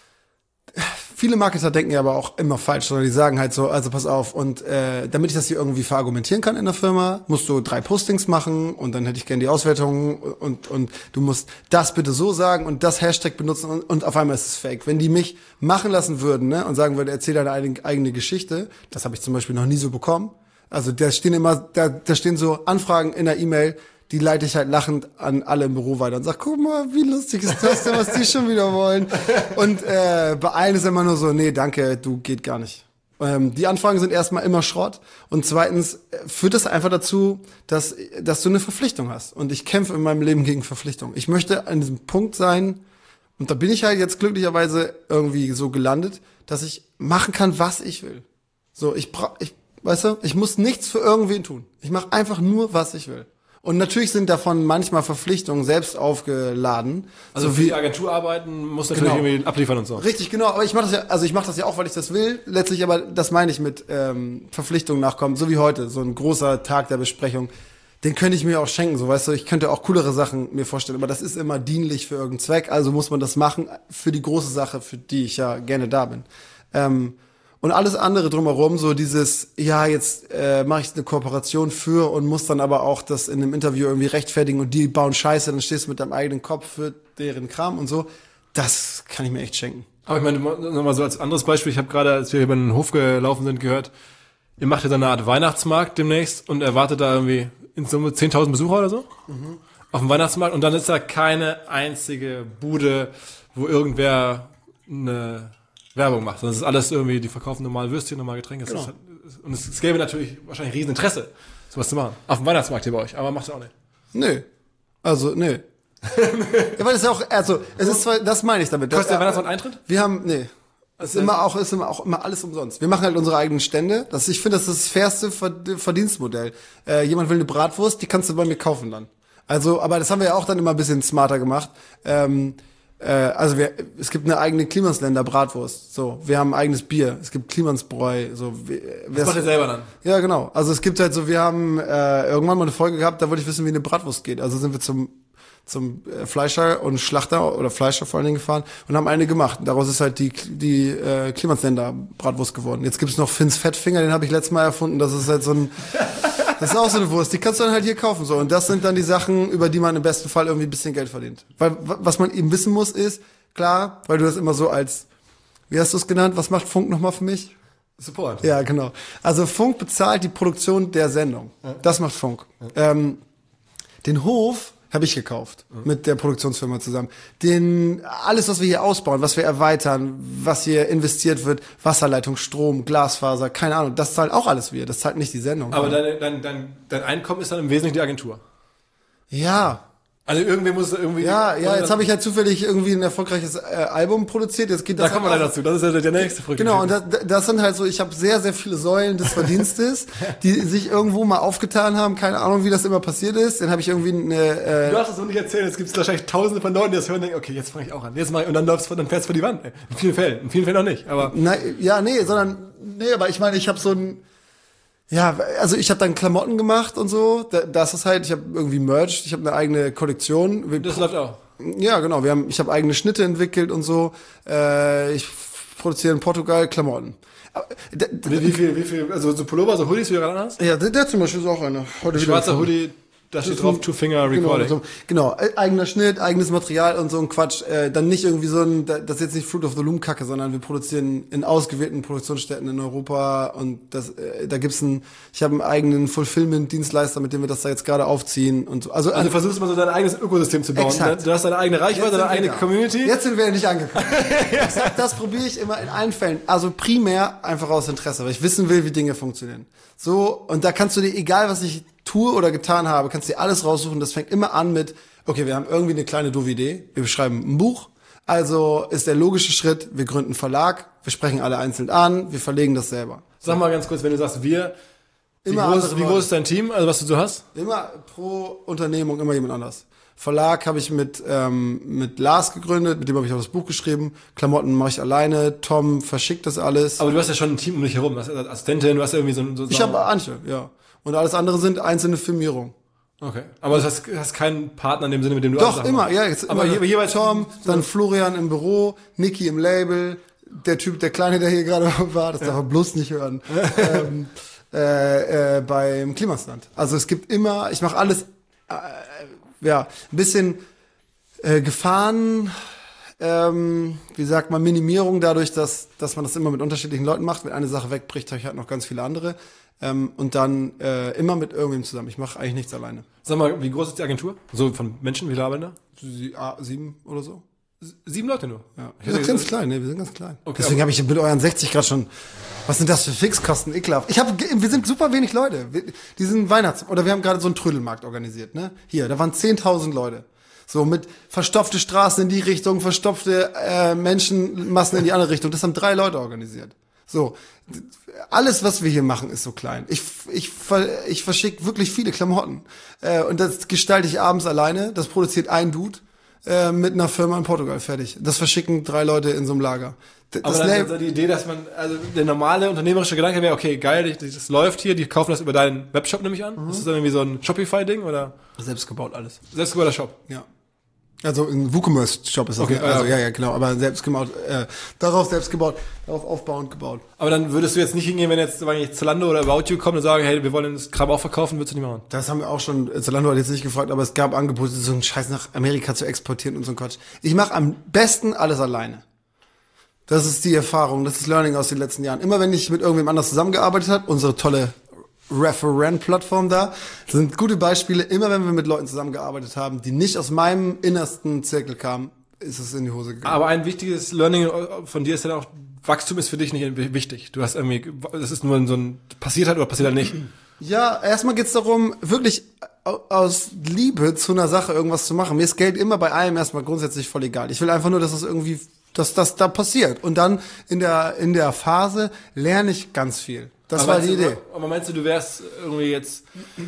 viele Marketer denken ja aber auch immer falsch, sondern die sagen halt so, also pass auf, und äh, damit ich das hier irgendwie verargumentieren kann in der Firma, musst du drei Postings machen und dann hätte ich gerne die Auswertung und und du musst das bitte so sagen und das Hashtag benutzen und, und auf einmal ist es fake. Wenn die mich machen lassen würden, ne, und sagen würden, erzähl deine eigene, eigene Geschichte, das habe ich zum Beispiel noch nie so bekommen. Also da stehen immer, da, da stehen so Anfragen in der E-Mail, die leite ich halt lachend an alle im Büro weiter und sag, guck mal, wie lustig ist das denn, was die schon wieder wollen. Und äh, bei allen ist immer nur so, nee, danke, du, geht gar nicht. Ähm, die Anfragen sind erstmal immer Schrott und zweitens äh, führt es einfach dazu, dass dass du eine Verpflichtung hast. Und ich kämpfe in meinem Leben gegen Verpflichtung. Ich möchte an diesem Punkt sein, und da bin ich halt jetzt glücklicherweise irgendwie so gelandet, dass ich machen kann, was ich will. So, ich bra ich, weißt du, ich muss nichts für irgendwen tun. Ich mache einfach nur, was ich will. Und natürlich sind davon manchmal Verpflichtungen selbst aufgeladen. Also so für die Agentur arbeiten, muss natürlich Genau. irgendwie abliefern und so. Richtig, genau. Aber ich mache das ja, also ich mache das ja auch, weil ich das will. Letztlich aber, das meine ich mit ähm, Verpflichtungen nachkommen. So wie heute, so ein großer Tag der Besprechung. Den könnte ich mir auch schenken, so weißt du. Ich könnte auch coolere Sachen mir vorstellen. Aber das ist immer dienlich für irgendeinen Zweck. Also muss man das machen für die große Sache, für die ich ja gerne da bin. Ähm, Und alles andere drumherum, so dieses, ja, jetzt äh, mache ich eine Kooperation für und muss dann aber auch das in einem Interview irgendwie rechtfertigen und die bauen Scheiße, dann stehst du mit deinem eigenen Kopf für deren Kram und so. Das kann ich mir echt schenken. Aber ich meine, nochmal so als anderes Beispiel, ich habe gerade, als wir über den Hof gelaufen sind, gehört, ihr macht jetzt eine Art Weihnachtsmarkt demnächst und erwartet da irgendwie in Summe zehntausend Besucher oder so mhm. auf dem Weihnachtsmarkt und dann ist da keine einzige Bude, wo irgendwer eine Werbung macht. Das ist alles irgendwie, die verkaufen normal Würstchen, normal Getränke. Genau. Halt, und es, es gäbe natürlich wahrscheinlich riesen Interesse, sowas zu machen. Auf dem Weihnachtsmarkt hier bei euch, aber macht ihr auch nicht. Nö. Also, nö. Ja, weil das ist ja auch, also, es ist zwar, das meine ich damit. Kostet der Das, Weihnachtsmarkt Eintritt? wir haben, nee. Es ist immer auch, ist immer auch immer alles umsonst. Wir machen halt unsere eigenen Stände. Das, ich finde, das ist das fairste Verdienstmodell. Äh, jemand will eine Bratwurst, die kannst du bei mir kaufen dann. Also, aber das haben wir ja auch dann immer ein bisschen smarter gemacht. Ähm, äh, also wir, es gibt eine eigene Klimansländer Bratwurst. So, wir haben ein eigenes Bier. Es gibt Klimansbräu. So, wir, Das macht ihr selber dann? Ja, genau. Also es gibt halt so, wir haben äh, irgendwann mal eine Folge gehabt, da wollte ich wissen, wie eine Bratwurst geht. Also sind wir zum zum äh, Fleischer und Schlachter oder Fleischer vor allen Dingen gefahren und haben eine gemacht. Daraus ist halt die die äh, Klimansländer Bratwurst geworden. Jetzt gibt's noch Finns Fettfinger, den habe ich letztes Mal erfunden. Das ist halt so ein, das ist auch so eine Wurst. Die kannst du dann halt hier kaufen so. Und das sind dann die Sachen, über die man im besten Fall irgendwie ein bisschen Geld verdient. Weil was man eben wissen muss ist, klar, weil du das immer so als, wie hast du es genannt? Was macht Funk nochmal für mich? Support. Ja, genau. Also Funk bezahlt die Produktion der Sendung. Ja. Das macht Funk. Ja. Ähm, den Hof habe ich gekauft, mhm. mit der Produktionsfirma zusammen. Den, alles, was wir hier ausbauen, was wir erweitern, was hier investiert wird, Wasserleitung, Strom, Glasfaser, keine Ahnung, das zahlt auch alles wir. Das zahlt nicht die Sendung. Aber dein, dein, dein, dein Einkommen ist dann im Wesentlichen die Agentur. Ja, Also irgendwie muss irgendwie... Ja, ja, jetzt habe ich halt zufällig irgendwie ein erfolgreiches äh, Album produziert. Jetzt geht das Da kommen wir halt dann dazu, das ist ja der nächste Frage. Genau, und das, das sind halt so, ich habe sehr, sehr viele Säulen des Verdienstes, die sich irgendwo mal aufgetan haben. Keine Ahnung, wie das immer passiert ist. Dann habe ich irgendwie eine... Äh, Du darfst es noch nicht erzählen, es gibt wahrscheinlich tausende von Leuten, die das hören und denken, okay, jetzt fange ich auch an. Jetzt mach ich, und dann läufst dann fährst du vor die Wand. Ey. In vielen Fällen, in vielen Fällen auch nicht, aber... na, ja, nee, sondern... Nee, aber ich meine, ich habe so ein... Ja, also ich habe dann Klamotten gemacht und so. Das ist halt, ich habe irgendwie merged, ich habe eine eigene Kollektion. Wir Das läuft auch. Ja, genau. Wir haben, ich habe eigene Schnitte entwickelt und so. Äh, ich produziere in Portugal Klamotten. Aber, d- d- Wie, wie viel, wie viel, also so Pullover, so Hoodies, wie du gerade hast? Ja, der, der zum Beispiel ist auch einer. Heute wieder Schwarzer gefunden. Hoodie, da steht drauf Two Finger Recording. Genau, so, genau, äh, eigener Schnitt, eigenes Material und so ein Quatsch. Äh, dann nicht irgendwie so ein, da- das ist jetzt nicht Fruit of the Loom Kacke, sondern wir produzieren in ausgewählten Produktionsstätten in Europa und das, äh, da gibt's einen, ich habe einen eigenen Fulfillment-Dienstleister, mit dem wir das da jetzt gerade aufziehen und so. Also, Also du versuchst mal so dein eigenes Ökosystem zu bauen. Exakt. Du hast deine eigene Reichweite, Jetzt sind deine eigene wir da. Community. Jetzt sind wir nicht angekommen. Exakt, das probiere ich immer in allen Fällen. Also primär einfach aus Interesse, weil ich wissen will, wie Dinge funktionieren. So, und da kannst du dir, egal was ich tue oder getan habe, kannst du dir alles raussuchen. Das fängt immer an mit, okay, wir haben irgendwie eine kleine doofe Idee. Wir schreiben ein Buch. Also ist der logische Schritt, wir gründen einen Verlag, wir sprechen alle einzeln an, wir verlegen das selber. Sag mal ganz kurz, wenn du sagst, wir, wie, Immer groß, andere wie Leute. groß ist dein Team, also was du so hast? Immer pro Unternehmung immer jemand anders. Verlag habe ich mit ähm, mit Lars gegründet, mit dem habe ich auch das Buch geschrieben. Klamotten mache ich alleine. Tom verschickt das alles. Aber du hast ja schon ein Team um dich herum, du hast Assistentin, du hast ja irgendwie so ein... So Ich habe Antje, ja. Und alles andere sind einzelne Firmierungen. Okay. Aber du hast, hast keinen Partner in dem Sinne, mit dem du Doch, alles immer, machst. ja. Jetzt Aber immer je, jeweils... Tom, dann Florian im Büro, Niki im Label, der Typ, der Kleine, der hier gerade war, das darf er bloß nicht hören, ähm, äh, äh, beim Klimasland. Also es gibt immer, ich mache alles, äh, ja, ein bisschen äh, Gefahren, ähm, wie sagt man, Minimierung dadurch, dass, dass man das immer mit unterschiedlichen Leuten macht. Wenn eine Sache wegbricht, habe ich halt noch ganz viele andere. Ähm, und dann äh, immer mit irgendwem zusammen. Ich mache eigentlich nichts alleine. Sag mal, wie groß ist die Agentur? So von Menschen, wie viele arbeiten da? Sie, ah, sieben oder so. Sieben Leute nur. Ja. Ich Wir sind hätte ganz gesagt- klein, ne? Wir sind ganz klein. Okay, Deswegen aber- habe ich mit euren sechzig Grad schon. Was sind das für Fixkosten? Ekelhaft. Ich habe, wir sind super wenig Leute. Wir, diesen Weihnachts- oder wir haben gerade so einen Trödelmarkt organisiert, ne? Hier, da waren zehntausend Leute. So mit verstopfte Straßen in die Richtung, verstopfte äh, Menschenmassen in die andere Richtung. Das haben drei Leute organisiert. So, alles, was wir hier machen, ist so klein. Ich, ich, ver- ich verschicke wirklich viele Klamotten. Äh, und das gestalte ich abends alleine. Das produziert ein Dude äh, mit einer Firma in Portugal. Fertig. Das verschicken drei Leute in so einem Lager. D- Aber Das dann Lab- ist ja die Idee, dass man, also der normale unternehmerische Gedanke wäre, okay, geil, das, das läuft hier, die kaufen das über deinen Webshop nämlich an. Mhm. Ist das dann irgendwie so ein Shopify-Ding oder selbst gebaut alles. selbstgebauter Shop? Ja. Also ein WooCommerce-Shop ist das. Okay, ne? Also ja. ja, ja, genau. Aber selbst gebaut, äh, darauf selbst gebaut, darauf aufbauend gebaut. Aber dann würdest du jetzt nicht hingehen, wenn jetzt, wenn jetzt Zalando oder About You kommen und sagen, hey, wir wollen das Kram auch verkaufen, würdest du nicht machen? Das haben wir auch schon, Zalando hat jetzt nicht gefragt, aber es gab Angebote, so einen Scheiß nach Amerika zu exportieren und so ein Quatsch. Ich mache am besten alles alleine. Das ist die Erfahrung, das ist Learning aus den letzten Jahren. Immer wenn ich mit irgendwem anders zusammengearbeitet habe, unsere tolle Referent-Plattform da, sind gute Beispiele. Immer wenn wir mit Leuten zusammengearbeitet haben, die nicht aus meinem innersten Zirkel kamen, ist es in die Hose gegangen. Aber ein wichtiges Learning von dir ist ja auch, Wachstum ist für dich nicht wichtig. Du hast irgendwie, das ist nur so ein, passiert halt oder passiert halt nicht. Ja, erstmal geht's darum, wirklich au- aus Liebe zu einer Sache irgendwas zu machen. Mir ist Geld immer bei allem erstmal grundsätzlich voll egal. Ich will einfach nur, dass das irgendwie, dass das da passiert. Und dann in der in der Phase lerne ich ganz viel. Das Aber war die meinst du- Idee. Aber meinst du, du wärst irgendwie jetzt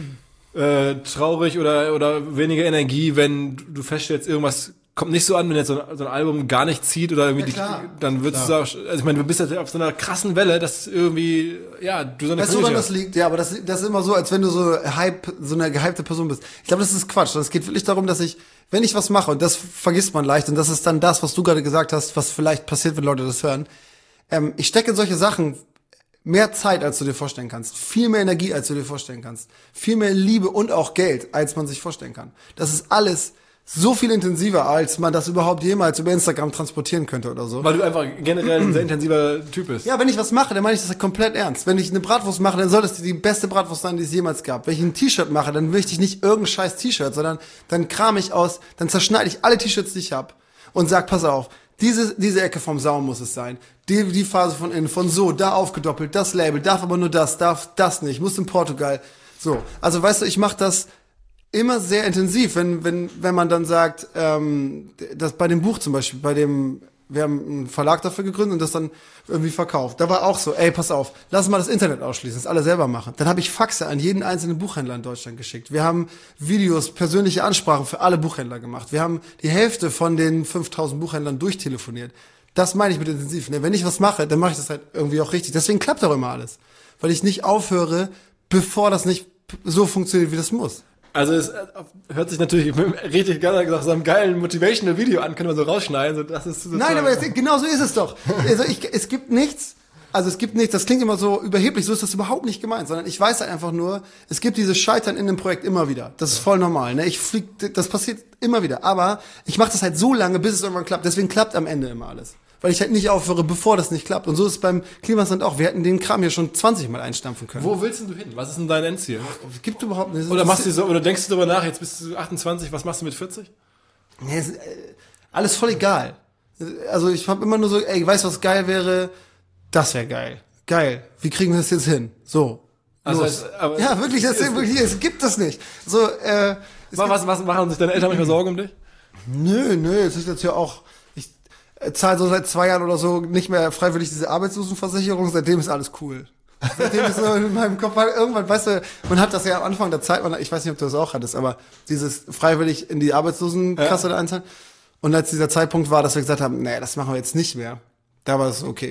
äh, traurig oder oder weniger Energie, wenn du du feststellst, irgendwas kommt nicht so an, wenn jetzt so ein, so ein Album gar nicht zieht oder irgendwie, Ja, klar. die, dann würdest du auch, also ich meine, du bist ja auf so einer krassen Welle, dass irgendwie, ja, du so eine Weißt du, woran Community das liegt? Ja, aber das, das ist immer so, als wenn du so Hype, so eine gehypte Person bist. Ich glaube, das ist Quatsch. Es geht wirklich darum, dass ich, wenn ich was mache, und das vergisst man leicht, und das ist dann das, was du gerade gesagt hast, was vielleicht passiert, wenn Leute das hören. Ähm, ich stecke in solche Sachen mehr Zeit, als du dir vorstellen kannst. Viel mehr Energie, als du dir vorstellen kannst. Viel mehr Liebe und auch Geld, als man sich vorstellen kann. Das ist alles so viel intensiver, als man das überhaupt jemals über Instagram transportieren könnte oder so. Weil du einfach generell ein sehr intensiver Typ bist. Ja, wenn ich was mache, dann meine ich das komplett ernst. Wenn ich eine Bratwurst mache, dann soll das die beste Bratwurst sein, die es jemals gab. Wenn ich ein T-Shirt mache, dann möchte ich nicht irgendein scheiß T-Shirt, sondern dann kram ich aus, dann zerschneide ich alle T-Shirts, die ich habe und sag, pass auf, diese, diese Ecke vom Saum muss es sein. Die, die Phase von innen, von so, da aufgedoppelt, das Label, darf aber nur das, darf das nicht, muss in Portugal. So, also weißt du, ich mache das immer sehr intensiv, wenn, wenn, wenn man dann sagt, ähm, dass bei dem Buch zum Beispiel, bei dem, wir haben einen Verlag dafür gegründet und das dann irgendwie verkauft. Da war auch so, ey, pass auf, lass mal das Internet ausschließen, das alle selber machen. Dann habe ich Faxe an jeden einzelnen Buchhändler in Deutschland geschickt. Wir haben Videos, persönliche Ansprachen für alle Buchhändler gemacht. Wir haben die Hälfte von den fünftausend Buchhändlern durchtelefoniert. Das meine ich mit intensiv. Ne? Wenn ich was mache, dann mache ich das halt irgendwie auch richtig. Deswegen klappt auch immer alles. Weil ich nicht aufhöre, bevor das nicht so funktioniert, wie das muss. Also es hört sich natürlich richtig nach so einem geilen motivational Video an, können wir so rausschneiden. So, das ist Nein, aber es, genau so ist es doch. Also ich, es gibt nichts, also es gibt nichts, das klingt immer so überheblich, so ist das überhaupt nicht gemeint, sondern ich weiß halt einfach nur, es gibt dieses Scheitern in dem Projekt immer wieder. Das ist voll normal. Ne? Ich flieg, das passiert immer wieder. Aber ich mache das halt so lange, bis es irgendwann klappt. Deswegen klappt am Ende immer alles. Weil ich halt nicht aufhöre, bevor das nicht klappt. Und so ist es beim Klimasland auch. Wir hätten den Kram hier schon zwanzig Mal einstampfen können. Wo willst denn du hin? Was ist denn dein Endziel? Gibt überhaupt nicht. Oder machst du so, oder denkst du darüber nach, jetzt bist du achtundzwanzig, was machst du mit vierzig? Nee, ist, äh, alles voll egal. Also ich habe immer nur so, ey, weißt du, was geil wäre? Das wäre geil. Geil. Wie kriegen wir das jetzt hin? So. Also los. heißt, aber ja, wirklich, das ist wirklich, es gibt das nicht. So, äh, was, was, was machen sich deine Eltern manchmal Sorgen um dich? Nö, nö, es ist jetzt ja auch, ich äh, zahle so seit zwei Jahren oder so nicht mehr freiwillig diese Arbeitslosenversicherung, seitdem ist alles cool. Seitdem ist so in meinem Kopf halt irgendwann, weißt du, man hat das ja am Anfang der Zeit, man, ich weiß nicht, ob du das auch hattest, aber dieses freiwillig in die Arbeitslosenkasse ja. da einzahlen. Und als dieser Zeitpunkt war, dass wir gesagt haben, nee, das machen wir jetzt nicht mehr, da war es okay.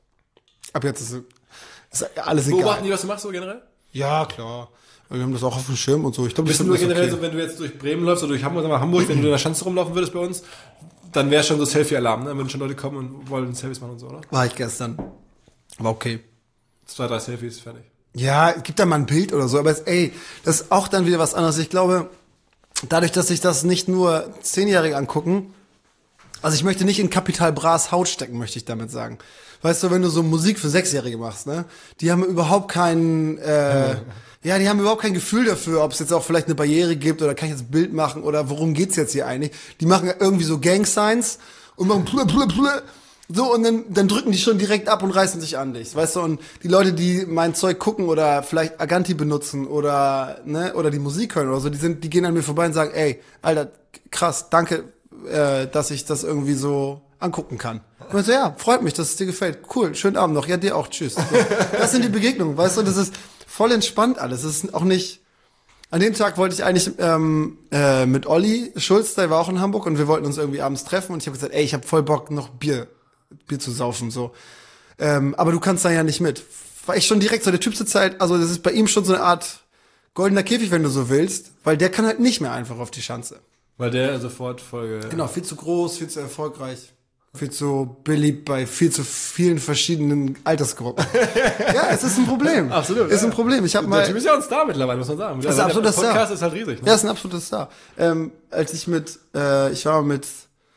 Ab jetzt ist, ist alles egal. Beobachten die, was du machst so generell? Ja, klar. Wir haben das auch auf dem Schirm und so. Ich glaube, Bist das du ist generell okay. so, wenn du jetzt durch Bremen läufst oder durch Hamburg, sagen wir Hamburg, wenn du in der Schanze rumlaufen würdest bei uns, dann wäre schon so Selfie-Alarm, ne? Wenn schon Leute kommen und wollen Selfies machen und so, oder? War ich gestern. War okay. Zwei, drei Selfies, fertig. Ja, gibt da mal ein Bild oder so, aber es, ey, das ist auch dann wieder was anderes. Ich glaube, dadurch, dass sich das nicht nur Zehnjährige angucken, also ich möchte nicht in Kapital Bras Haut stecken, möchte ich damit sagen. Weißt du, wenn du so Musik für Sechsjährige machst, ne, die haben überhaupt keinen, äh, ja, die haben überhaupt kein Gefühl dafür, ob es jetzt auch vielleicht eine Barriere gibt oder kann ich jetzt ein Bild machen oder worum geht's jetzt hier eigentlich? Die machen irgendwie so Gang-Signs und machen plö, plö, plö, so und dann, dann drücken die schon direkt ab und reißen sich an dich, weißt du, und die Leute, die mein Zeug gucken oder vielleicht Aganti benutzen oder, ne, oder die Musik hören oder so, die sind, die gehen an mir vorbei und sagen, ey, Alter, krass, danke, äh, dass ich das irgendwie so angucken kann. Und ich so, ja, freut mich, dass es dir gefällt. Cool, schönen Abend noch. Ja, dir auch, tschüss. So, das sind die Begegnungen, weißt du, das ist voll entspannt alles. Das ist auch nicht, an dem Tag wollte ich eigentlich ähm, äh, mit Olli Schulz, der war auch in Hamburg und wir wollten uns irgendwie abends treffen und ich habe gesagt, ey, ich habe voll Bock, noch Bier, Bier zu saufen, so. Ähm, aber du kannst da ja nicht mit. War ich schon direkt so, der Typ sitzt halt, also das ist bei ihm schon so eine Art goldener Käfig, wenn du so willst, weil der kann halt nicht mehr einfach auf die Schanze. Weil der sofort Folge... Genau, viel zu groß, viel zu erfolgreich, viel zu beliebt bei viel zu vielen verschiedenen Altersgruppen. Ja, es ist ein Problem. Absolut. Ist ja. ein Problem. Ich habe mal... Der Typ ist ja ein Star mittlerweile, muss man sagen. Das ist ein absoluter Star. Der Podcast ist halt riesig. Ne? Ja, ist ein absoluter Star. Ähm, als ich mit, äh, ich war mit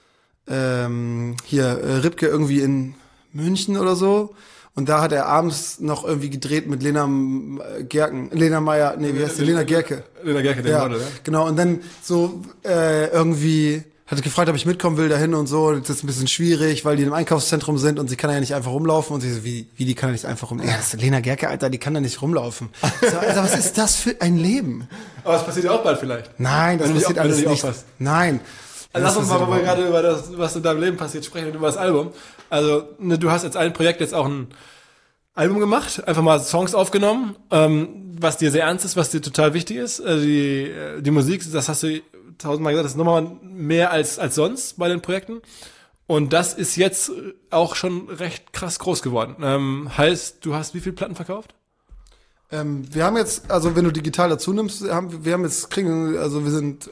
ähm, hier äh, Ripke irgendwie in München oder so und da hat er abends noch irgendwie gedreht mit Lena äh, Gerken, Lena Meyer, nee, wie heißt die? Lena Gerke. Lena Gerke, der Ja, Model, ja. genau. Und dann so äh, irgendwie hat gefragt, ob ich mitkommen will dahin und so. Das ist ein bisschen schwierig, weil die im Einkaufszentrum sind und sie kann ja nicht einfach rumlaufen. Und sie so, wie, wie die kann ja nicht einfach rumlaufen? Ja, das ist Lena Gerke, Alter, die kann da nicht rumlaufen. So, Alter, was ist das für ein Leben? Aber es passiert ja auch bald vielleicht. Nein, das Wenn du passiert nicht- wenn alles du nicht nicht. aufpasst. Nein. Also lass Das uns mal, passiert wo wir überhaupt gerade über das, was in deinem Leben passiert, sprechen und über das Album. Also, ne, du hast jetzt ein Projekt jetzt auch ein Album gemacht, einfach mal Songs aufgenommen, ähm, was dir sehr ernst ist, was dir total wichtig ist. Also die, äh, die Musik, das hast du tausendmal gesagt, das ist nochmal mehr als, als sonst bei den Projekten. Und das ist jetzt auch schon recht krass groß geworden. Ähm, heißt, du hast wie viele Platten verkauft? Ähm, wir haben jetzt, also wenn du digital dazu nimmst, haben wir haben jetzt kriegen, also wir sind,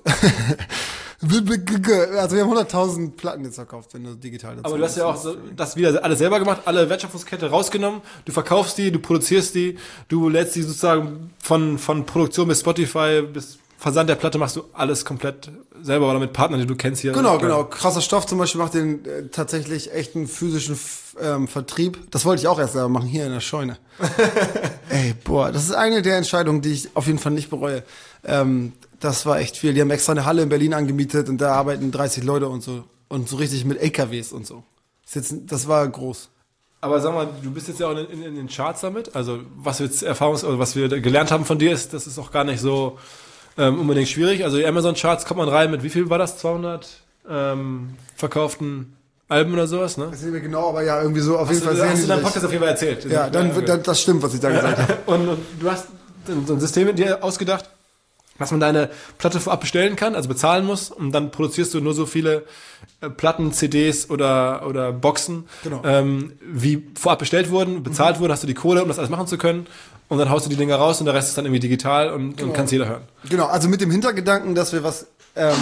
also wir haben hunderttausend Platten jetzt verkauft, wenn du digital dazu Aber du hast ja auch nimmst. so, das wieder alles selber gemacht, alle Wertschöpfungskette rausgenommen, du verkaufst die, du produzierst die, du lädst die sozusagen von, von Produktion bis Spotify bis Versand der Platte machst du alles komplett selber oder mit Partnern, die du kennst hier. Genau, genau. Krasser Stoff zum Beispiel macht den äh, tatsächlich echten physischen F- ähm, Vertrieb. Das wollte ich auch erst selber machen, hier in der Scheune. Ey, boah, das ist eine der Entscheidungen, die ich auf jeden Fall nicht bereue. Ähm, das war echt viel. Die haben extra eine Halle in Berlin angemietet und da arbeiten dreißig Leute und so. Und so richtig mit L K Ws und so. Das, ist jetzt, das war groß. Aber sag mal, du bist jetzt ja auch in, in, in den Charts damit. Also was wir jetzt Erfahrungs, also was wir gelernt haben von dir ist, das ist auch gar nicht so ähm, unbedingt schwierig. Also die Amazon-Charts kommt man rein mit, wie viel war das? zweihundert ähm, verkauften Alben oder sowas, ne? Das ist nicht mehr genau, aber ja, irgendwie so auf Hast jeden du, Fall sehr hast du deinem niedrig. Podcast auf jeden Fall erzählt. Ja, dann, dann das stimmt, was ich da gesagt habe. und, und du hast so ein System mit dir ausgedacht, dass man deine Platte vorab bestellen kann, also bezahlen muss, und dann produzierst du nur so viele äh, Platten, C Ds oder oder Boxen, Genau. ähm, wie vorab bestellt wurden, bezahlt mhm. wurden, hast du die Kohle, um das alles machen zu können, und dann haust du die Dinger raus und der Rest ist dann irgendwie digital und, Genau. und kann's jeder hören. Genau, also mit dem Hintergedanken, dass wir was ähm,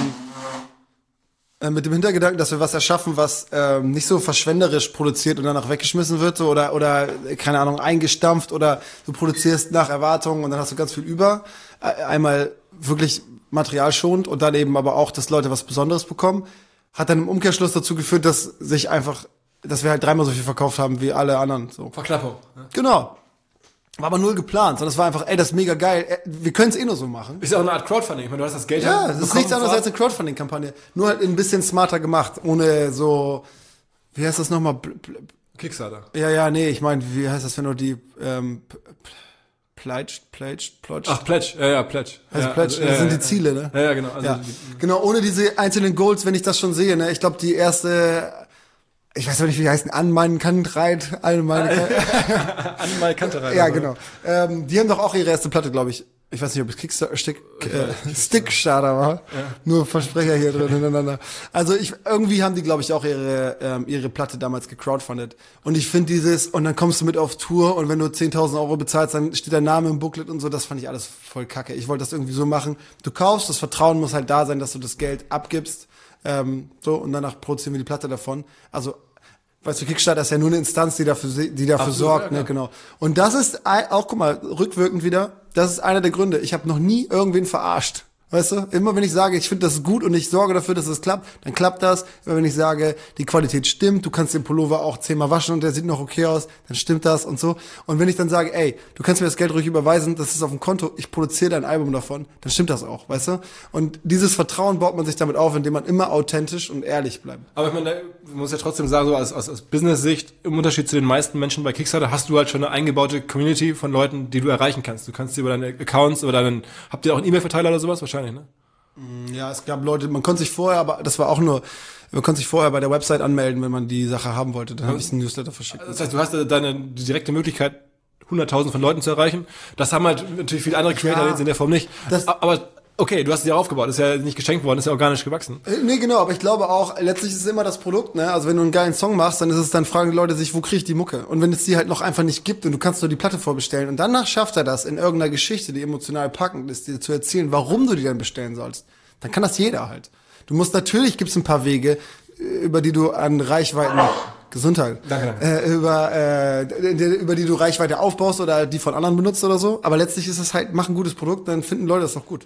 äh, mit dem Hintergedanken, dass wir was erschaffen, was ähm, nicht so verschwenderisch produziert und danach weggeschmissen wird, so, oder oder keine Ahnung, eingestampft, oder du produzierst nach Erwartungen und dann hast du ganz viel über. Äh, einmal wirklich materialschonend und dann eben aber auch, dass Leute was Besonderes bekommen, hat dann im Umkehrschluss dazu geführt, dass sich einfach, dass wir halt dreimal so viel verkauft haben wie alle anderen. So. Verknappung. Ja. Genau. War aber null geplant, sondern es war einfach, ey, das ist mega geil, ey, wir können es eh nur so machen. Ist ja auch eine Art Crowdfunding. Ich meine, du hast das Geld Ja, halt das ist bekommen nichts anderes vorab. als eine Crowdfunding-Kampagne. Nur halt ein bisschen smarter gemacht, ohne so, wie heißt das nochmal? Pl- pl- Kickstarter. Ja, ja, nee, ich meine, wie heißt das, wenn du die, ähm, p- p- Pledge, Pledge, Pledge? Ach, Pledge. Ja, ja, Pledge. Also ja, Pledge, also, das ja, sind ja, die Ziele, ne? Ja, ja, genau. Also Ja, die, genau, ohne diese einzelnen Goals, wenn ich das schon sehe, ne? Ich glaube, die erste, ich weiß auch nicht, wie die heißen, an meinen Kantreit, all meine Kan- Einmal Kante rein. Ja, also. genau. Ähm, die haben doch auch ihre erste Platte, glaube ich. Ich weiß nicht, ob es Kickstarter, Stick, äh, Stickstarter war. Ja. Nur Versprecher hier drin hintereinander. Also ich, irgendwie haben die, glaube ich, auch ihre, ähm, ihre Platte damals gecrowdfundet. Und ich finde dieses, und dann kommst du mit auf Tour und wenn du zehntausend Euro bezahlst, dann steht dein Name im Booklet und so, das fand ich alles voll kacke. Ich wollte das irgendwie so machen. Du kaufst, das Vertrauen muss halt da sein, dass du das Geld abgibst. Ähm, so, und danach produzieren wir die Platte davon. Also, weißt du, Kickstarter ist ja nur eine Instanz, die dafür, die dafür Absolut, sorgt, ja, ne, klar. genau. Und das ist ein, auch, guck mal, rückwirkend wieder, das ist einer der Gründe. Ich habe noch nie irgendwen verarscht. Weißt du, immer wenn ich sage, ich finde das gut und ich sorge dafür, dass es klappt, dann klappt das. Immer wenn ich sage, die Qualität stimmt, du kannst den Pullover auch zehnmal waschen und der sieht noch okay aus, dann stimmt das und so. Und wenn ich dann sage, ey, du kannst mir das Geld ruhig überweisen, das ist auf dem Konto, ich produziere dein Album davon, dann stimmt das auch, weißt du? Und dieses Vertrauen baut man sich damit auf, indem man immer authentisch und ehrlich bleibt. Aber ich meine, man muss ja trotzdem sagen, so aus, aus, aus Business-Sicht, im Unterschied zu den meisten Menschen bei Kickstarter, hast du halt schon eine eingebaute Community von Leuten, die du erreichen kannst. Du kannst dir über deine Accounts, über deinen, habt ihr auch einen E-Mail-Verteiler oder sowas? Wahrscheinlich, ne? Ja, es gab Leute, man konnte sich vorher, aber das war auch nur, man konnte sich vorher bei der Website anmelden, wenn man die Sache haben wollte. Dann habe ich einen Newsletter verschickt. Das heißt, du hast deine die direkte Möglichkeit, hunderttausend von Leuten zu erreichen. Das haben halt natürlich viele andere Creator Ja, jetzt in der Form nicht. das- Aber okay, du hast es ja aufgebaut. Das ist ja nicht geschenkt worden, das ist ja organisch gewachsen. Äh, Nee, genau, aber ich glaube auch, letztlich ist es immer das Produkt, ne? Also wenn du einen geilen Song machst, dann ist es, dann fragen die Leute sich, wo kriege ich die Mucke? Und wenn es die halt noch einfach nicht gibt und du kannst nur die Platte vorbestellen und danach schafft er das, in irgendeiner Geschichte, die emotional packend ist, dir zu erzählen, warum du die dann bestellen sollst, dann kann das jeder halt. Du musst, natürlich gibt's ein paar Wege, äh, über die du an Reichweiten, Gesundheit, Danke. äh, über, äh, die- über die du Reichweite aufbaust oder die von anderen benutzt oder so. Aber letztlich ist es halt, mach ein gutes Produkt, dann finden Leute das doch gut.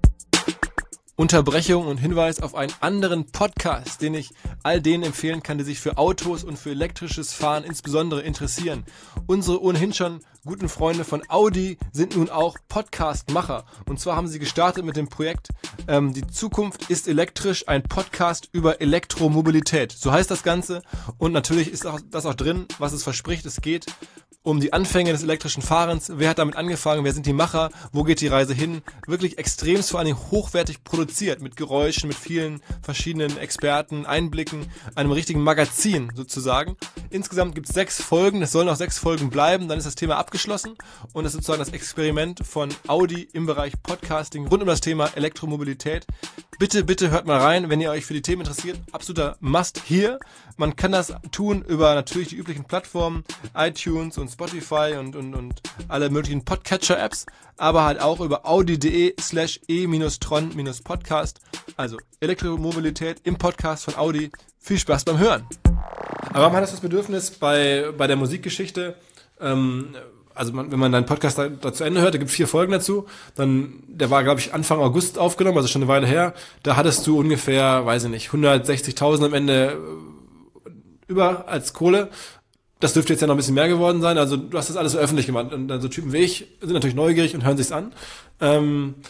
Unterbrechung und Hinweis auf einen anderen Podcast, den ich all denen empfehlen kann, die sich für Autos und für elektrisches Fahren insbesondere interessieren. Unsere ohnehin schon guten Freunde von Audi sind nun auch Podcast-Macher. Und zwar haben sie gestartet mit dem Projekt ähm, Die Zukunft ist elektrisch, ein Podcast über Elektromobilität. So heißt das Ganze. Und natürlich ist auch das auch drin, was es verspricht. Es geht um die Anfänge des elektrischen Fahrens. Wer hat damit angefangen? Wer sind die Macher? Wo geht die Reise hin? Wirklich extremst, vor allen Dingen hochwertig produziert, mit Geräuschen, mit vielen verschiedenen Experten, Einblicken, einem richtigen Magazin sozusagen. Insgesamt gibt es sechs Folgen. Es sollen auch sechs Folgen bleiben. Dann ist das Thema abgeschlossen und es ist sozusagen das Experiment von Audi im Bereich Podcasting rund um das Thema Elektromobilität. Bitte, bitte hört mal rein, wenn ihr euch für die Themen interessiert. Absoluter Must hier. Man kann das tun über natürlich die üblichen Plattformen, iTunes und Spotify und, und, und alle möglichen Podcatcher-Apps, aber halt auch über audi.de slash e-tron-podcast. Also Elektromobilität im Podcast von Audi. Viel Spaß beim Hören. Aber warum hat das das Bedürfnis bei, bei der Musikgeschichte, ähm, also man, wenn man deinen Podcast da, da zu Ende hört, da gibt es vier Folgen dazu, dann, der war, glaube ich, Anfang August aufgenommen, also schon eine Weile her, da hattest du ungefähr, weiß ich nicht, hundertsechzigtausend am Ende äh, über als Kohle. Das dürfte jetzt ja noch ein bisschen mehr geworden sein, also du hast das alles so öffentlich gemacht und dann so Typen wie ich sind natürlich neugierig und hören sich's an. Ähm,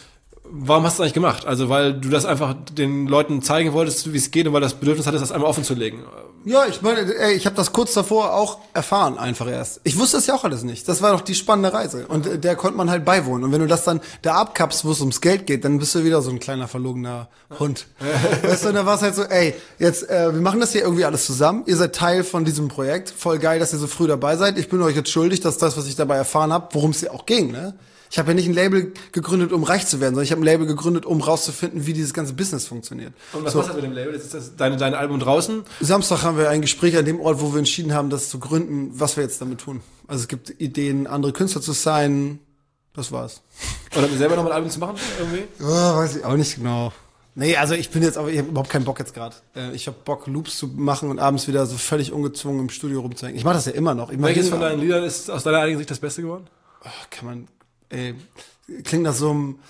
Warum hast du das eigentlich gemacht? Also, weil du das einfach den Leuten zeigen wolltest, wie es geht und weil das Bedürfnis hattest, das einmal offen zu legen. Ja, ich meine, ey, ich habe das kurz davor auch erfahren, einfach erst. Ich wusste das ja auch alles nicht. Das war doch die spannende Reise. Und äh, der konnte man halt beiwohnen. Und wenn du das dann da abkappst, wo es ums Geld geht, dann bist du wieder so ein kleiner, verlogener Hund. Weißt du, und da war es halt so, ey, jetzt, äh, wir machen das hier irgendwie alles zusammen. Ihr seid Teil von diesem Projekt. Voll geil, dass ihr so früh dabei seid. Ich bin euch jetzt schuldig, dass das, was ich dabei erfahren habe, worum es ja auch ging, ne? Ich habe ja nicht ein Label gegründet, um reich zu werden, sondern ich habe ein Label gegründet, um rauszufinden, wie dieses ganze Business funktioniert. Und was so. machst du mit dem Label? Jetzt ist das deine, dein Album draußen? Samstag haben wir ein Gespräch an dem Ort, wo wir entschieden haben, das zu gründen, was wir jetzt damit tun. Also es gibt Ideen, andere Künstler zu signen. Das war's. Oder selber noch mal ein Album zu machen irgendwie? Ja, weiß ich auch nicht genau. Nee, also ich bin jetzt aber, ich habe überhaupt keinen Bock jetzt gerade. Ich habe Bock, Loops zu machen und abends wieder so völlig ungezwungen im Studio rumzuhängen. Ich mache das ja immer noch. Ich Welches von deinen Liedern ist aus deiner eigenen Sicht das Beste geworden? Ach, kann man, ey, klingt nach so einem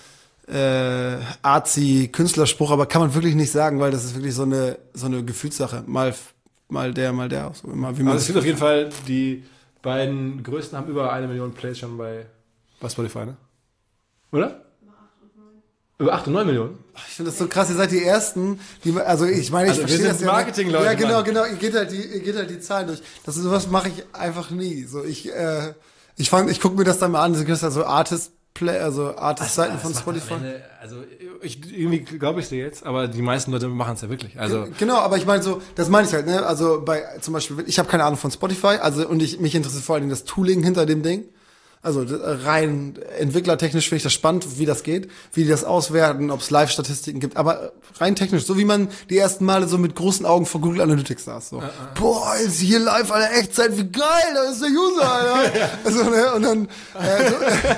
äh, Arzi-Künstlerspruch, aber kann man wirklich nicht sagen, weil das ist wirklich so eine so eine Gefühlssache. Mal mal der, mal der. So immer, wie man also es gibt auf jeden Fall, die beiden größten haben über eine Million Plays schon bei, bei Spotify, ne? Oder? Über acht und neun Millionen? Ich finde das so krass, ihr seid die Ersten, die, also ich meine, ich also verstehe wir das sind ja. Marketing-Leute, ja, genau, Mann. genau, ihr geht halt die, ihr geht halt die Zahlen durch. Das ist sowas mache ich einfach nie. So, ich, äh, ich fang, ich gucke mir das dann mal an, das ist ja so Artist Play, also Artist-Seiten also, von Spotify. Ende, also ich, irgendwie glaube ich dir jetzt, aber die meisten Leute machen es ja wirklich. Also genau, aber ich meine so, das meine ich halt, ne? Also bei zum Beispiel, ich habe keine Ahnung von Spotify, also und ich mich interessiert vor allem das Tooling hinter dem Ding. Also rein entwicklertechnisch finde ich das spannend, wie das geht, wie die das auswerten, ob es Live-Statistiken gibt. Aber rein technisch, so wie man die ersten Male so mit großen Augen vor Google Analytics saß. So, uh, uh. Boah, ist hier live an der Echtzeit, wie geil, da ist der User, Alter. Also, ne, und dann, äh, so,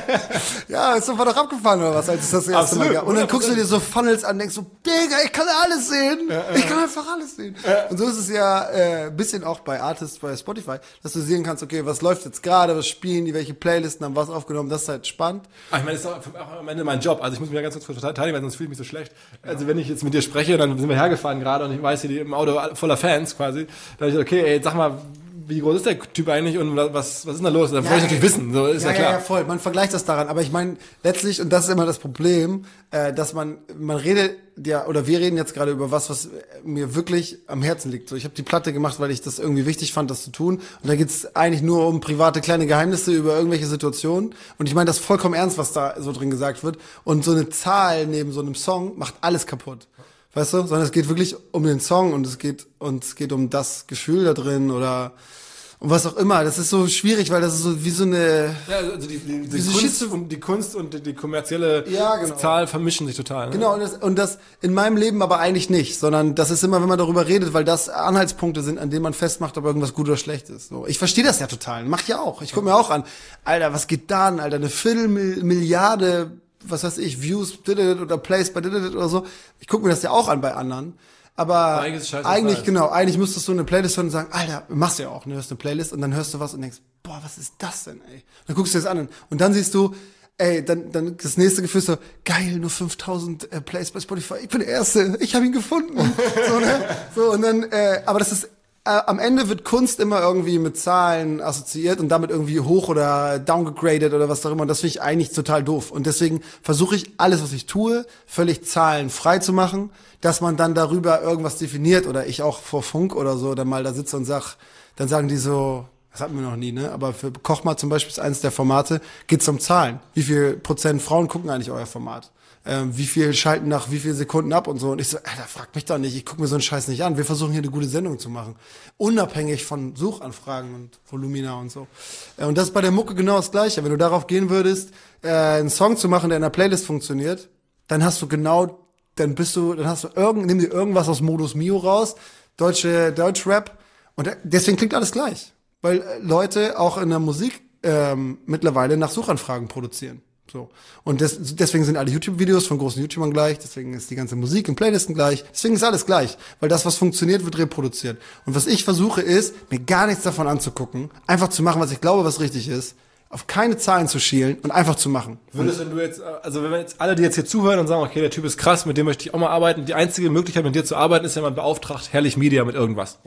ja, ist sofort doch abgefahren oder was, als es das erste Absolut, Mal gab. Und dann guckst du dir so Funnels an, denkst so, Digga, ich kann alles sehen. Ja, ja. Ich kann einfach alles sehen. Ja. Und so ist es ja äh, bisschen auch bei Artists, bei Spotify, dass du sehen kannst, okay, was läuft jetzt gerade, was spielen die, welche Playlists haben was aufgenommen, das ist halt spannend. Ach, ich meine, das ist auch, auch am Ende mein Job. Also ich muss mich ja ganz kurz verteidigen, weil sonst fühle ich mich so schlecht. Also wenn ich jetzt mit dir spreche, dann sind wir hergefahren gerade und ich weiß, hier im Auto voller Fans quasi. Da habe ich gesagt, okay, ey, sag mal, wie groß ist der Typ eigentlich und was, was ist denn da los? Da ja, wollte ich natürlich wissen, so ist ja, ja klar. Ja, ja, voll. Man vergleicht das daran. Aber ich meine, letztlich, und das ist immer das Problem, äh, dass man, man redet ja, oder wir reden jetzt gerade über was, was mir wirklich am Herzen liegt. So, ich habe die Platte gemacht, weil ich das irgendwie wichtig fand, das zu tun. Und da geht's eigentlich nur um private kleine Geheimnisse über irgendwelche Situationen. Und ich meine das vollkommen ernst, was da so drin gesagt wird. Und so eine Zahl neben so einem Song macht alles kaputt. Weißt du? Sondern es geht wirklich um den Song und es geht, und es geht um das Gefühl da drin oder und was auch immer. Das ist so schwierig, weil das ist so wie so eine... Ja, also die, die, die, Kunst, und die Kunst und die, die kommerzielle ja, genau. Zahl vermischen sich total. Ne? Genau, und das, und das in meinem Leben aber eigentlich nicht, sondern das ist immer, wenn man darüber redet, weil das Anhaltspunkte sind, an denen man festmacht, ob irgendwas gut oder schlecht ist. So, ich verstehe das ja total, mach ich ja auch. Ich gucke mir auch an, Alter, was geht da an, Alter, eine Viertelmilliarde, was weiß ich, Views oder Plays bei oder so. Ich gucke mir das ja auch an bei anderen. Aber, aber eigentlich, eigentlich genau, eigentlich müsstest du eine Playlist hören und sagen, Alter, machst du ja auch, ne, hörst eine Playlist und dann hörst du was und denkst, boah, was ist das denn, ey? Dann guckst du das an und dann siehst du, ey, dann dann das nächste Gefühl ist so, geil, nur fünftausend äh, Plays bei Spotify, ich bin der Erste, ich habe ihn gefunden. so, ne? So, und dann, äh, aber das ist, äh, am Ende wird Kunst immer irgendwie mit Zahlen assoziiert und damit irgendwie hoch oder downgegradet oder was auch immer und das finde ich eigentlich total doof. Und deswegen versuche ich alles, was ich tue, völlig zahlenfrei zu machen, dass man dann darüber irgendwas definiert oder ich auch vor Funk oder so dann mal da sitze und sag, dann sagen die so, das hatten wir noch nie, ne? Aber für Koch mal zum Beispiel ist eines der Formate, geht's um Zahlen. Wie viel Prozent Frauen gucken eigentlich euer Format? Ähm, wie viel schalten nach wie viel Sekunden ab und so. Und ich so, Alter, frag mich doch nicht, ich guck mir so einen Scheiß nicht an. Wir versuchen hier eine gute Sendung zu machen. Unabhängig von Suchanfragen und Volumina und so. Äh, und das ist bei der Mucke genau das Gleiche. Wenn du darauf gehen würdest, äh, einen Song zu machen, der in einer Playlist funktioniert, dann hast du genau dann bist du, dann hast du irgend, nimm dir irgendwas aus Modus Mio raus, deutsche Deutschrap und deswegen klingt alles gleich, weil Leute auch in der Musik ähm, mittlerweile nach Suchanfragen produzieren. So und des, deswegen sind alle YouTube-Videos von großen YouTubern gleich, deswegen ist die ganze Musik in Playlisten gleich, deswegen ist alles gleich, weil das, was funktioniert, wird reproduziert. Und was ich versuche ist, mir gar nichts davon anzugucken, einfach zu machen, was ich glaube, was richtig ist. Auf keine Zahlen zu schielen und einfach zu machen. Würdest du jetzt, also wenn wir jetzt alle, die jetzt hier zuhören und sagen, okay, der Typ ist krass, mit dem möchte ich auch mal arbeiten, die einzige Möglichkeit, mit dir zu arbeiten, ist, wenn man beauftragt, Herrlich Media mit irgendwas.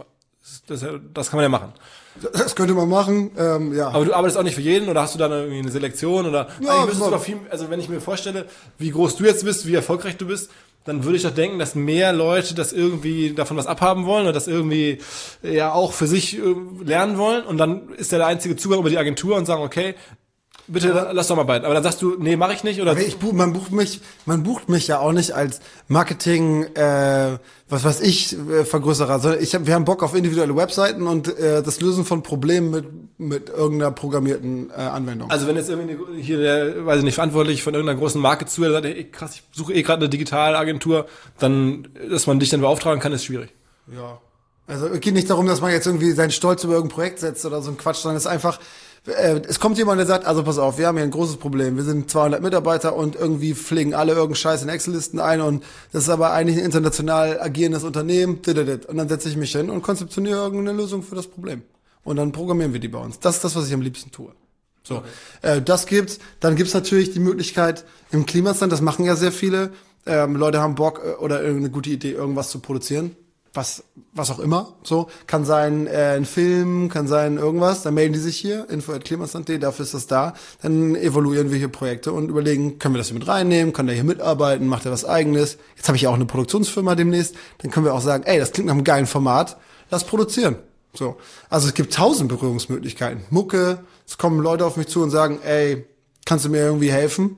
Das, das, das kann man ja machen. Das könnte man machen, ähm, ja. Aber du arbeitest auch nicht für jeden oder hast du da irgendwie eine Selektion oder Ja, eigentlich müsstest du genau. doch viel, also wenn ich mir vorstelle, wie groß du jetzt bist, wie erfolgreich du bist, dann würde ich doch denken, dass mehr Leute das irgendwie davon was abhaben wollen oder das irgendwie ja auch für sich äh, lernen wollen und dann ist ja der einzige Zugang über die Agentur und sagen, okay, bitte lass doch mal beiden. Aber dann sagst du, nee, mache ich nicht oder Aber ich buch, man bucht mich, man bucht mich ja auch nicht als Marketing, äh, was weiß ich, äh, Vergrößerer, sondern ich hab, wir haben Bock auf individuelle Webseiten und äh, das Lösen von Problemen mit mit irgendeiner programmierten äh, Anwendung. also wenn jetzt irgendwie eine- hier der, weiß ich nicht, verantwortlich von irgendeiner großen Marke zuhört, der sagt, ey, krass, ich suche eh gerade eine Digitalagentur, dann, dass man dich dann beauftragen kann, ist schwierig. Ja. Also es geht nicht darum, dass man jetzt irgendwie seinen Stolz über irgendein Projekt setzt oder so ein Quatsch, sondern es ist einfach, äh, es kommt jemand, der sagt, also pass auf, wir haben hier ein großes Problem, wir sind zweihundert Mitarbeiter und irgendwie pflegen alle irgendeinen Scheiß in Excel-Listen ein und das ist aber eigentlich ein international agierendes Unternehmen, dit-dit-dit. Und dann setze ich mich hin und konzeptioniere irgendeine Lösung für das Problem. Und dann programmieren wir die bei uns. Das ist das, was ich am liebsten tue. So, äh, das gibt's. Dann gibt's natürlich die Möglichkeit im Klimastand, das machen ja sehr viele. Ähm, Leute haben Bock äh, oder irgendeine gute Idee, irgendwas zu produzieren. Was, was auch immer. So, kann sein äh, ein Film, kann sein irgendwas. Dann melden die sich hier, info at klimastand punkt de, dafür ist das da. Dann evaluieren wir hier Projekte und überlegen, können wir das hier mit reinnehmen, kann der hier mitarbeiten, macht er was Eigenes. Jetzt habe ich ja auch eine Produktionsfirma demnächst. Dann können wir auch sagen, ey, das klingt nach einem geilen Format, lass produzieren. So, also es gibt tausend Berührungsmöglichkeiten. Mucke, es kommen Leute auf mich zu und sagen, ey, kannst du mir irgendwie helfen?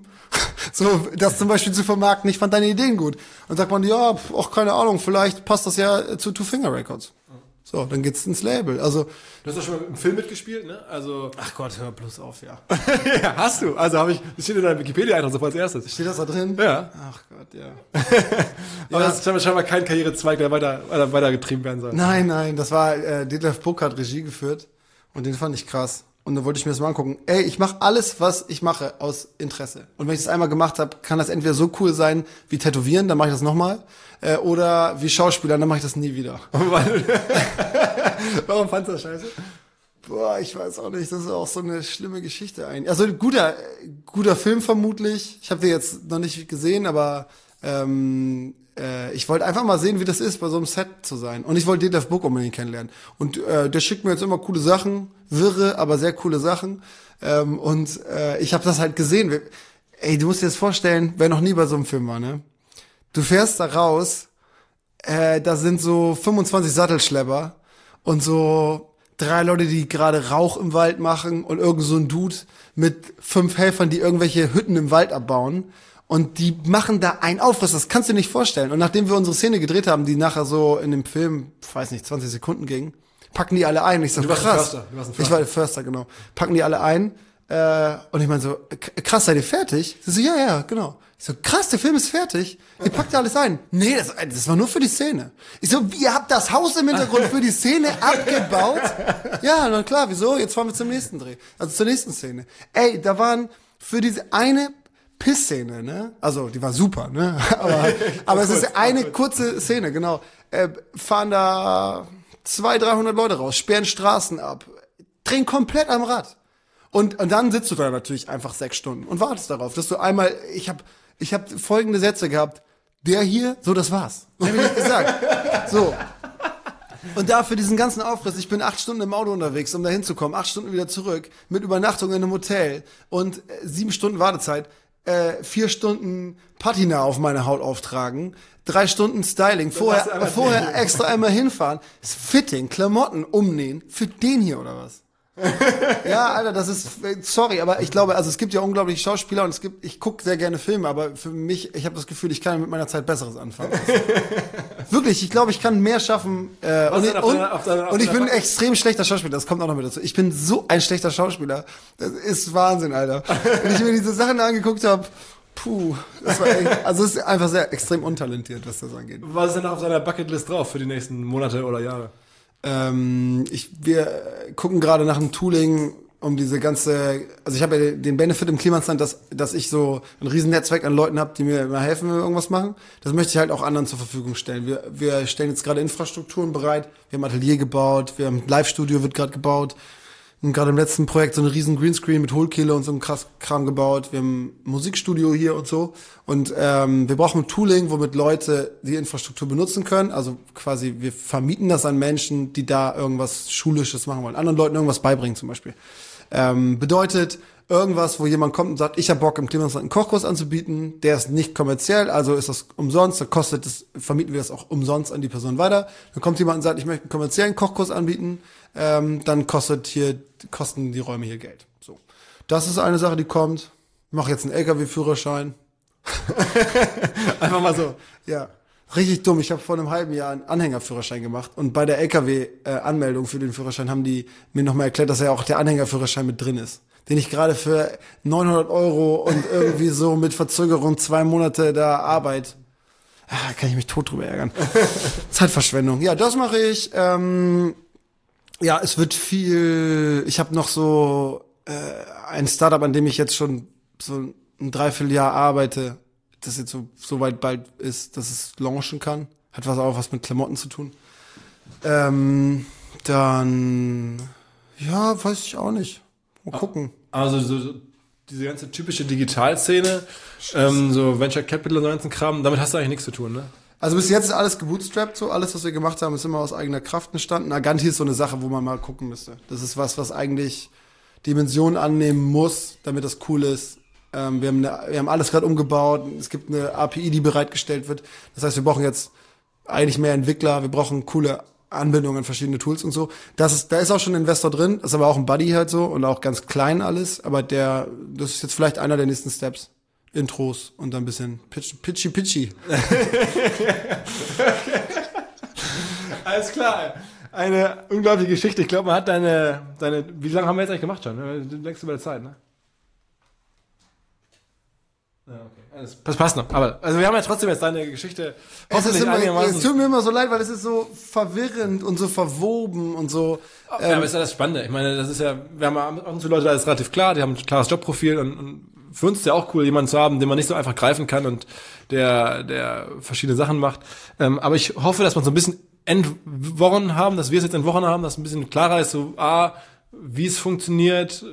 So, das zum Beispiel zu vermarkten, ich fand deine Ideen gut. Und sagt man, ja, pf, auch keine Ahnung, vielleicht passt das ja zu Two Finger Records. So, dann geht's ins Label. Also, Du hast doch schon mal im Film mitgespielt, ne? Also ach Gott, hör bloß auf, ja. ja, hast du. Also habe ich, das steht in deinem Wikipedia-Eintrag so als erstes. Steht das da drin? Ja. Ach Gott, ja. Aber Ja. das ist scheinbar, scheinbar kein Karrierezweig, der weiter, weiter, weitergetrieben werden soll. Nein, nein, das war, äh, Detlef Buck hat Regie geführt und den fand ich krass. Und dann wollte ich mir das mal angucken. Ey, ich mache alles, was ich mache, aus Interesse. Und wenn ich das einmal gemacht habe, kann das entweder so cool sein wie Tätowieren, dann mache ich das nochmal, äh, oder wie Schauspieler, dann mache ich das nie wieder. Warum fandst du das scheiße? Boah, ich weiß auch nicht, das ist auch so eine schlimme Geschichte eigentlich. Also guter, guter Film vermutlich. Ich habe den jetzt noch nicht gesehen, aber ähm, äh, ich wollte einfach mal sehen, wie das ist, bei so einem Set zu sein. Und ich wollte Detlef Buck unbedingt kennenlernen. Und äh, der schickt mir jetzt immer coole Sachen, wirre, aber sehr coole Sachen. Ähm, und äh, ich habe das halt gesehen. Wir- Ey, du musst dir das vorstellen, wer noch nie bei so einem Film war, ne? Du fährst da raus, äh, da sind so fünfundzwanzig Sattelschlepper und so drei Leute, die gerade Rauch im Wald machen und irgend so ein Dude mit fünf Helfern, die irgendwelche Hütten im Wald abbauen. Und die machen da einen Aufriss, das kannst du dir nicht vorstellen. Und nachdem wir unsere Szene gedreht haben, die nachher so in dem Film, ich weiß nicht, zwanzig Sekunden ging, packen die alle ein. Ich so, Du warst ein krass. Förster, du warst ein Ich Förster. war der Förster, genau. Packen die alle ein. Äh, und ich meine so, k- krass, seid ihr fertig? Sie so, ja, ja, genau. Ich so, krass, der Film ist fertig. Ihr packt ja alles ein. Nee, das, das war nur für die Szene. Ich so, ihr habt das Haus im Hintergrund für die Szene abgebaut? Ja, na klar, wieso? Jetzt fahren wir zum nächsten Dreh. Also zur nächsten Szene. Ey, da waren für diese eine Pissszene, ne? Also, die war super, ne? Aber, aber es ist eine kurze Szene, genau. Äh, fahren da zweihundert, dreihundert Leute raus, sperren Straßen ab, drehen komplett am Rad. Und, und dann sitzt du da natürlich einfach sechs Stunden und wartest darauf, dass du einmal, ich habe ich hab folgende Sätze gehabt, der hier, so, das war's. Das hab ich nicht gesagt. So. Und dafür diesen ganzen Aufriss, ich bin acht Stunden im Auto unterwegs, um da hinzukommen, acht Stunden wieder zurück, mit Übernachtung in einem Hotel und äh, sieben Stunden Wartezeit, äh, vier Stunden Patina auf meine Haut auftragen, drei Stunden Styling, hast du vorher, einmal vorher extra einmal hinfahren, das Fitting, Klamotten umnähen, für den hier oder was? Ja, Alter, das ist, sorry, aber ich glaube, also es gibt ja unglaubliche Schauspieler und es gibt, ich gucke sehr gerne Filme, aber für mich, ich habe das Gefühl, ich kann mit meiner Zeit Besseres anfangen. Wirklich, ich glaube, ich kann mehr schaffen. Äh, Was und, denn auf und, deiner- auf deiner- auf und ich deiner bin ein Back- extrem schlechter Schauspieler, das kommt auch noch mit dazu. Ich bin so ein schlechter Schauspieler. Das ist Wahnsinn, Alter. Wenn ich mir diese Sachen angeguckt habe, puh, das war echt, also es ist einfach sehr extrem untalentiert, was das angeht. Was ist denn noch auf seiner Bucketlist drauf für die nächsten Monate oder Jahre? Ähm, ich, wir gucken gerade nach einem Tooling, um diese ganze, also ich habe ja den Benefit im Klimastand, dass, dass ich so ein riesen Netzwerk an Leuten habe, die mir immer helfen, wenn wir irgendwas machen. Das möchte ich halt auch anderen zur Verfügung stellen. Wir, wir stellen jetzt gerade Infrastrukturen bereit, wir haben ein Atelier gebaut, wir haben ein Live-Studio wird gerade gebaut, haben gerade im letzten Projekt so einen riesen Greenscreen mit Hohlkehle und so einem krass Kram gebaut. Wir haben ein Musikstudio hier und so. Und ähm, wir brauchen ein Tooling, womit Leute die Infrastruktur benutzen können. Also quasi, wir vermieten das an Menschen, die da irgendwas Schulisches machen wollen. Anderen Leuten irgendwas beibringen zum Beispiel. Ähm, bedeutet, irgendwas, wo jemand kommt und sagt, ich habe Bock, im Klimasland einen Kochkurs anzubieten, der ist nicht kommerziell, also ist das umsonst, dann kostet das, vermieten wir das auch umsonst an die Person weiter. Dann kommt jemand und sagt, ich möchte einen kommerziellen Kochkurs anbieten, ähm, dann kostet hier, kosten die Räume hier Geld. So. Das ist eine Sache, die kommt. Ich mache jetzt einen L K W-Führerschein. Einfach mal so. Ja. Richtig dumm. Ich habe vor einem halben Jahr einen Anhängerführerschein gemacht und bei der L K W-Anmeldung für den Führerschein haben die mir nochmal erklärt, dass ja auch der Anhängerführerschein mit drin ist, den ich gerade für neunhundert Euro und irgendwie so mit Verzögerung zwei Monate da Arbeit, ah, kann ich mich tot drüber ärgern. Zeitverschwendung. Ja, das mache ich. Ähm, ja, es wird viel. Ich habe noch so äh, ein Startup, an dem ich jetzt schon so ein Dreivierteljahr arbeite, das jetzt so, so weit bald ist, dass es launchen kann. Hat was auch was mit Klamotten zu tun. Ähm, dann, ja, weiß ich auch nicht. Mal gucken. Also so, so diese ganze typische Digitalszene, ähm, so Venture Capital und so ganzen Kram, damit hast du eigentlich nichts zu tun, ne? Also bis jetzt ist alles gebootstrapped, so alles, was wir gemacht haben, ist immer aus eigener Kraft entstanden. Aganti ist so eine Sache, wo man mal gucken müsste. Das ist was, was eigentlich Dimensionen annehmen muss, damit das cool ist. Ähm, wir haben eine, wir haben alles gerade umgebaut. Es gibt eine A P I, die bereitgestellt wird. Das heißt, wir brauchen jetzt eigentlich mehr Entwickler. Wir brauchen coole Anbindungen an verschiedene Tools und so. Das ist, da ist auch schon ein Investor drin. Das ist aber auch ein Buddy halt so und auch ganz klein alles. Aber der, das ist jetzt vielleicht einer der nächsten Steps. Intros und dann ein bisschen pitch, pitchy pitchy. Alles klar. Eine unglaubliche Geschichte. Ich glaube, man hat deine, deine, wie lange haben wir jetzt eigentlich gemacht schon? Du denkst über die Zeit, ne? Ja, okay. Das passt noch. Aber, also wir haben ja trotzdem jetzt deine Geschichte Es, ist hoffentlich immer, es einigermaßen. tut mir immer so leid, weil es ist so verwirrend und so verwoben und so. Ja, Ähm, aber ist ja das Spannende. Ich meine, das ist ja, wir haben ab und zu Leute, da ist relativ klar, die haben ein klares Jobprofil und, und für uns ist ja auch cool, jemanden zu haben, den man nicht so einfach greifen kann und der, der verschiedene Sachen macht. Ähm, aber ich hoffe, dass wir so ein bisschen entworren haben, dass wir es jetzt entworren haben, dass ein bisschen klarer ist, so, ah, wie es funktioniert,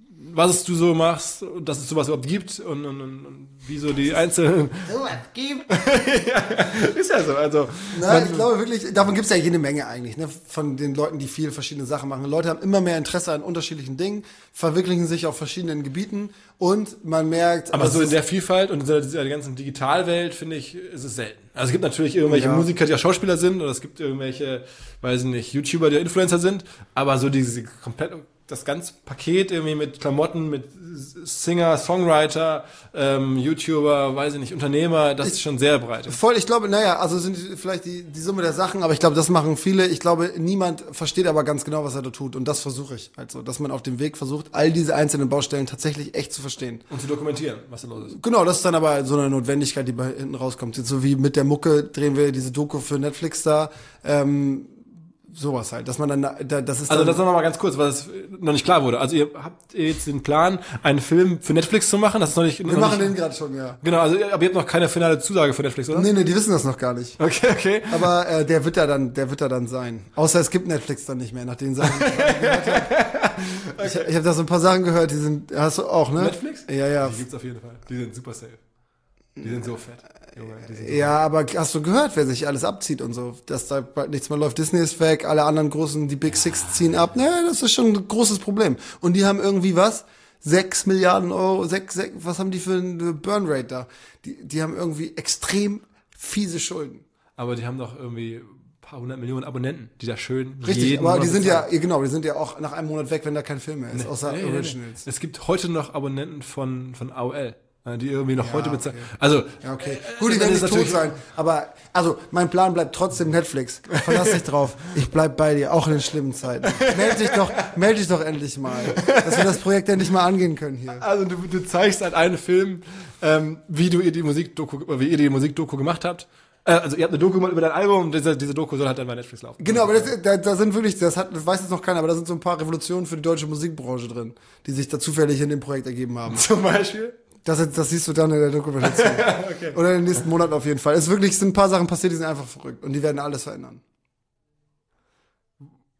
was du so machst, dass es sowas überhaupt gibt und, und, und, und wie so die einzelnen... So, es gibt. ja, ist ja so, also... Nein, ich glaube wirklich, davon gibt es ja jede Menge eigentlich, ne, von den Leuten, die viele verschiedene Sachen machen. Leute haben immer mehr Interesse an unterschiedlichen Dingen, verwirklichen sich auf verschiedenen Gebieten und man merkt... Aber so in der Vielfalt und in dieser, dieser ganzen Digitalwelt, finde ich, ist es selten. Also es gibt natürlich irgendwelche ja. Musiker, die auch Schauspieler sind, oder es gibt irgendwelche, weiß ich nicht, YouTuber, die Influencer sind, aber so diese komplett... das ganze Paket irgendwie mit Klamotten, mit Singer, Songwriter, ähm, YouTuber, weiß ich nicht, Unternehmer, das ist schon sehr breit. Voll, ich glaube, naja, also sind vielleicht die, die Summe der Sachen, aber ich glaube, das machen viele. Ich glaube, niemand versteht aber ganz genau, was er da tut und das versuche ich. Also, dass man auf dem Weg versucht, all diese einzelnen Baustellen tatsächlich echt zu verstehen. Und zu dokumentieren, was da los ist. Genau, das ist dann aber so eine Notwendigkeit, die bei hinten rauskommt. Jetzt so wie mit der Mucke drehen wir diese Doku für Netflix da, ähm, sowas halt, dass man dann, da, das ist also dann, das noch mal ganz kurz, weil es noch nicht klar wurde. Also ihr habt jetzt den Plan, einen Film für Netflix zu machen, das ist noch nicht... wir noch machen nicht, den gerade schon, ja. Genau, also aber ihr habt noch keine finale Zusage für Netflix, oder? Nee, nee, die wissen das noch gar nicht. Okay, okay. Aber äh, der wird da dann, der wird da dann sein. Außer es gibt Netflix dann nicht mehr, nach den Sachen, die ich gehört habe. Okay. Ich, ich habe da so ein paar Sachen gehört, die sind, hast du auch, ne? Netflix? Ja, ja. Die gibt's auf jeden Fall. Die sind super safe. Die sind so fett. Junge, die sind so Ja, aber hast du gehört, wer sich alles abzieht und so, dass da bald nichts mehr läuft? Disney ist weg, alle anderen großen, die Big Six ziehen ab. Naja, das ist schon ein großes Problem. Und die haben irgendwie was? Sechs Milliarden Euro, sechs, sechs, was haben die für eine Burnrate da? Die, die haben irgendwie extrem fiese Schulden. Aber die haben doch irgendwie ein paar hundert Millionen Abonnenten, die da schön Richtig, jeden aber Monat die sind ja, bezahlen. genau, die sind ja auch nach einem Monat weg, wenn da kein Film mehr ist, Nee, außer nee, nee, nee. Originals. Es gibt heute noch Abonnenten von, von A O L, äh, die irgendwie noch Ja, heute okay. bezahlen. Also, Ja, okay. äh, Gut, die dann werden ist nicht tot natürlich- sein. Aber, also, mein Plan bleibt trotzdem Netflix. Verlass dich drauf. Ich bleib bei dir, auch in den schlimmen Zeiten. Meld dich doch, meld dich doch endlich mal. Dass wir das Projekt endlich mal angehen können hier. Also du, du zeigst halt einen Film, ähm, wie du ihr die Musikdoku, wie ihr die Musikdoku gemacht habt. Äh, also ihr habt eine Doku gemacht über dein Album und diese, diese Doku soll halt dann bei Netflix laufen. Genau, aber das, da, da sind wirklich, das hat, das weiß jetzt noch keiner, aber da sind so ein paar Revolutionen für die deutsche Musikbranche drin, die sich da zufällig in dem Projekt ergeben haben. Zum Beispiel. Das, das siehst du dann in der Dokumentation. Okay. Oder in den nächsten Monaten auf jeden Fall. Es ist wirklich, es sind ein paar Sachen passiert, die sind einfach verrückt und die werden alles verändern.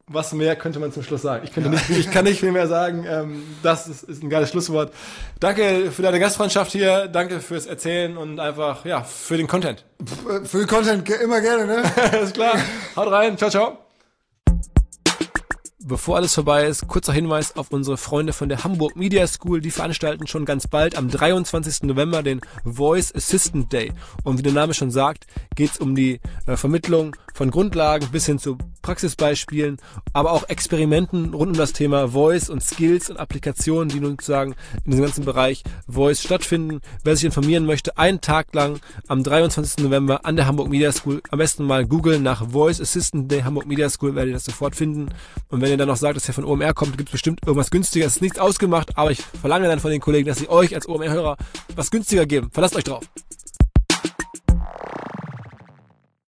Was mehr könnte man zum Schluss sagen? Ich könnte ja. nicht, ich kann nicht viel mehr sagen. Ähm, das ist, ist ein geiles Schlusswort. Danke für deine Gastfreundschaft hier. Danke fürs Erzählen und einfach, ja, für den Content. Für den Content immer gerne, ne? Alles klar. Haut rein. Ciao, ciao. Bevor alles vorbei ist, kurzer Hinweis auf unsere Freunde von der Hamburg Media School. Die veranstalten schon ganz bald am dreiundzwanzigsten November den Voice Assistant Day. Und wie der Name schon sagt, geht es um die äh, Vermittlung von Grundlagen bis hin zu Praxisbeispielen, aber auch Experimenten rund um das Thema Voice und Skills und Applikationen, die nun sozusagen in diesem ganzen Bereich Voice stattfinden. Wer sich informieren möchte, einen Tag lang am dreiundzwanzigsten November an der Hamburg Media School, am besten mal googeln nach Voice Assistant Day Hamburg Media School, werdet ihr das sofort finden. Und wenn ihr dann noch sagt, dass ihr von O M R kommt, gibt es bestimmt irgendwas günstiger. Es ist nichts ausgemacht, aber ich verlange dann von den Kollegen, dass sie euch als O M R-Hörer was günstiger geben. Verlasst euch drauf.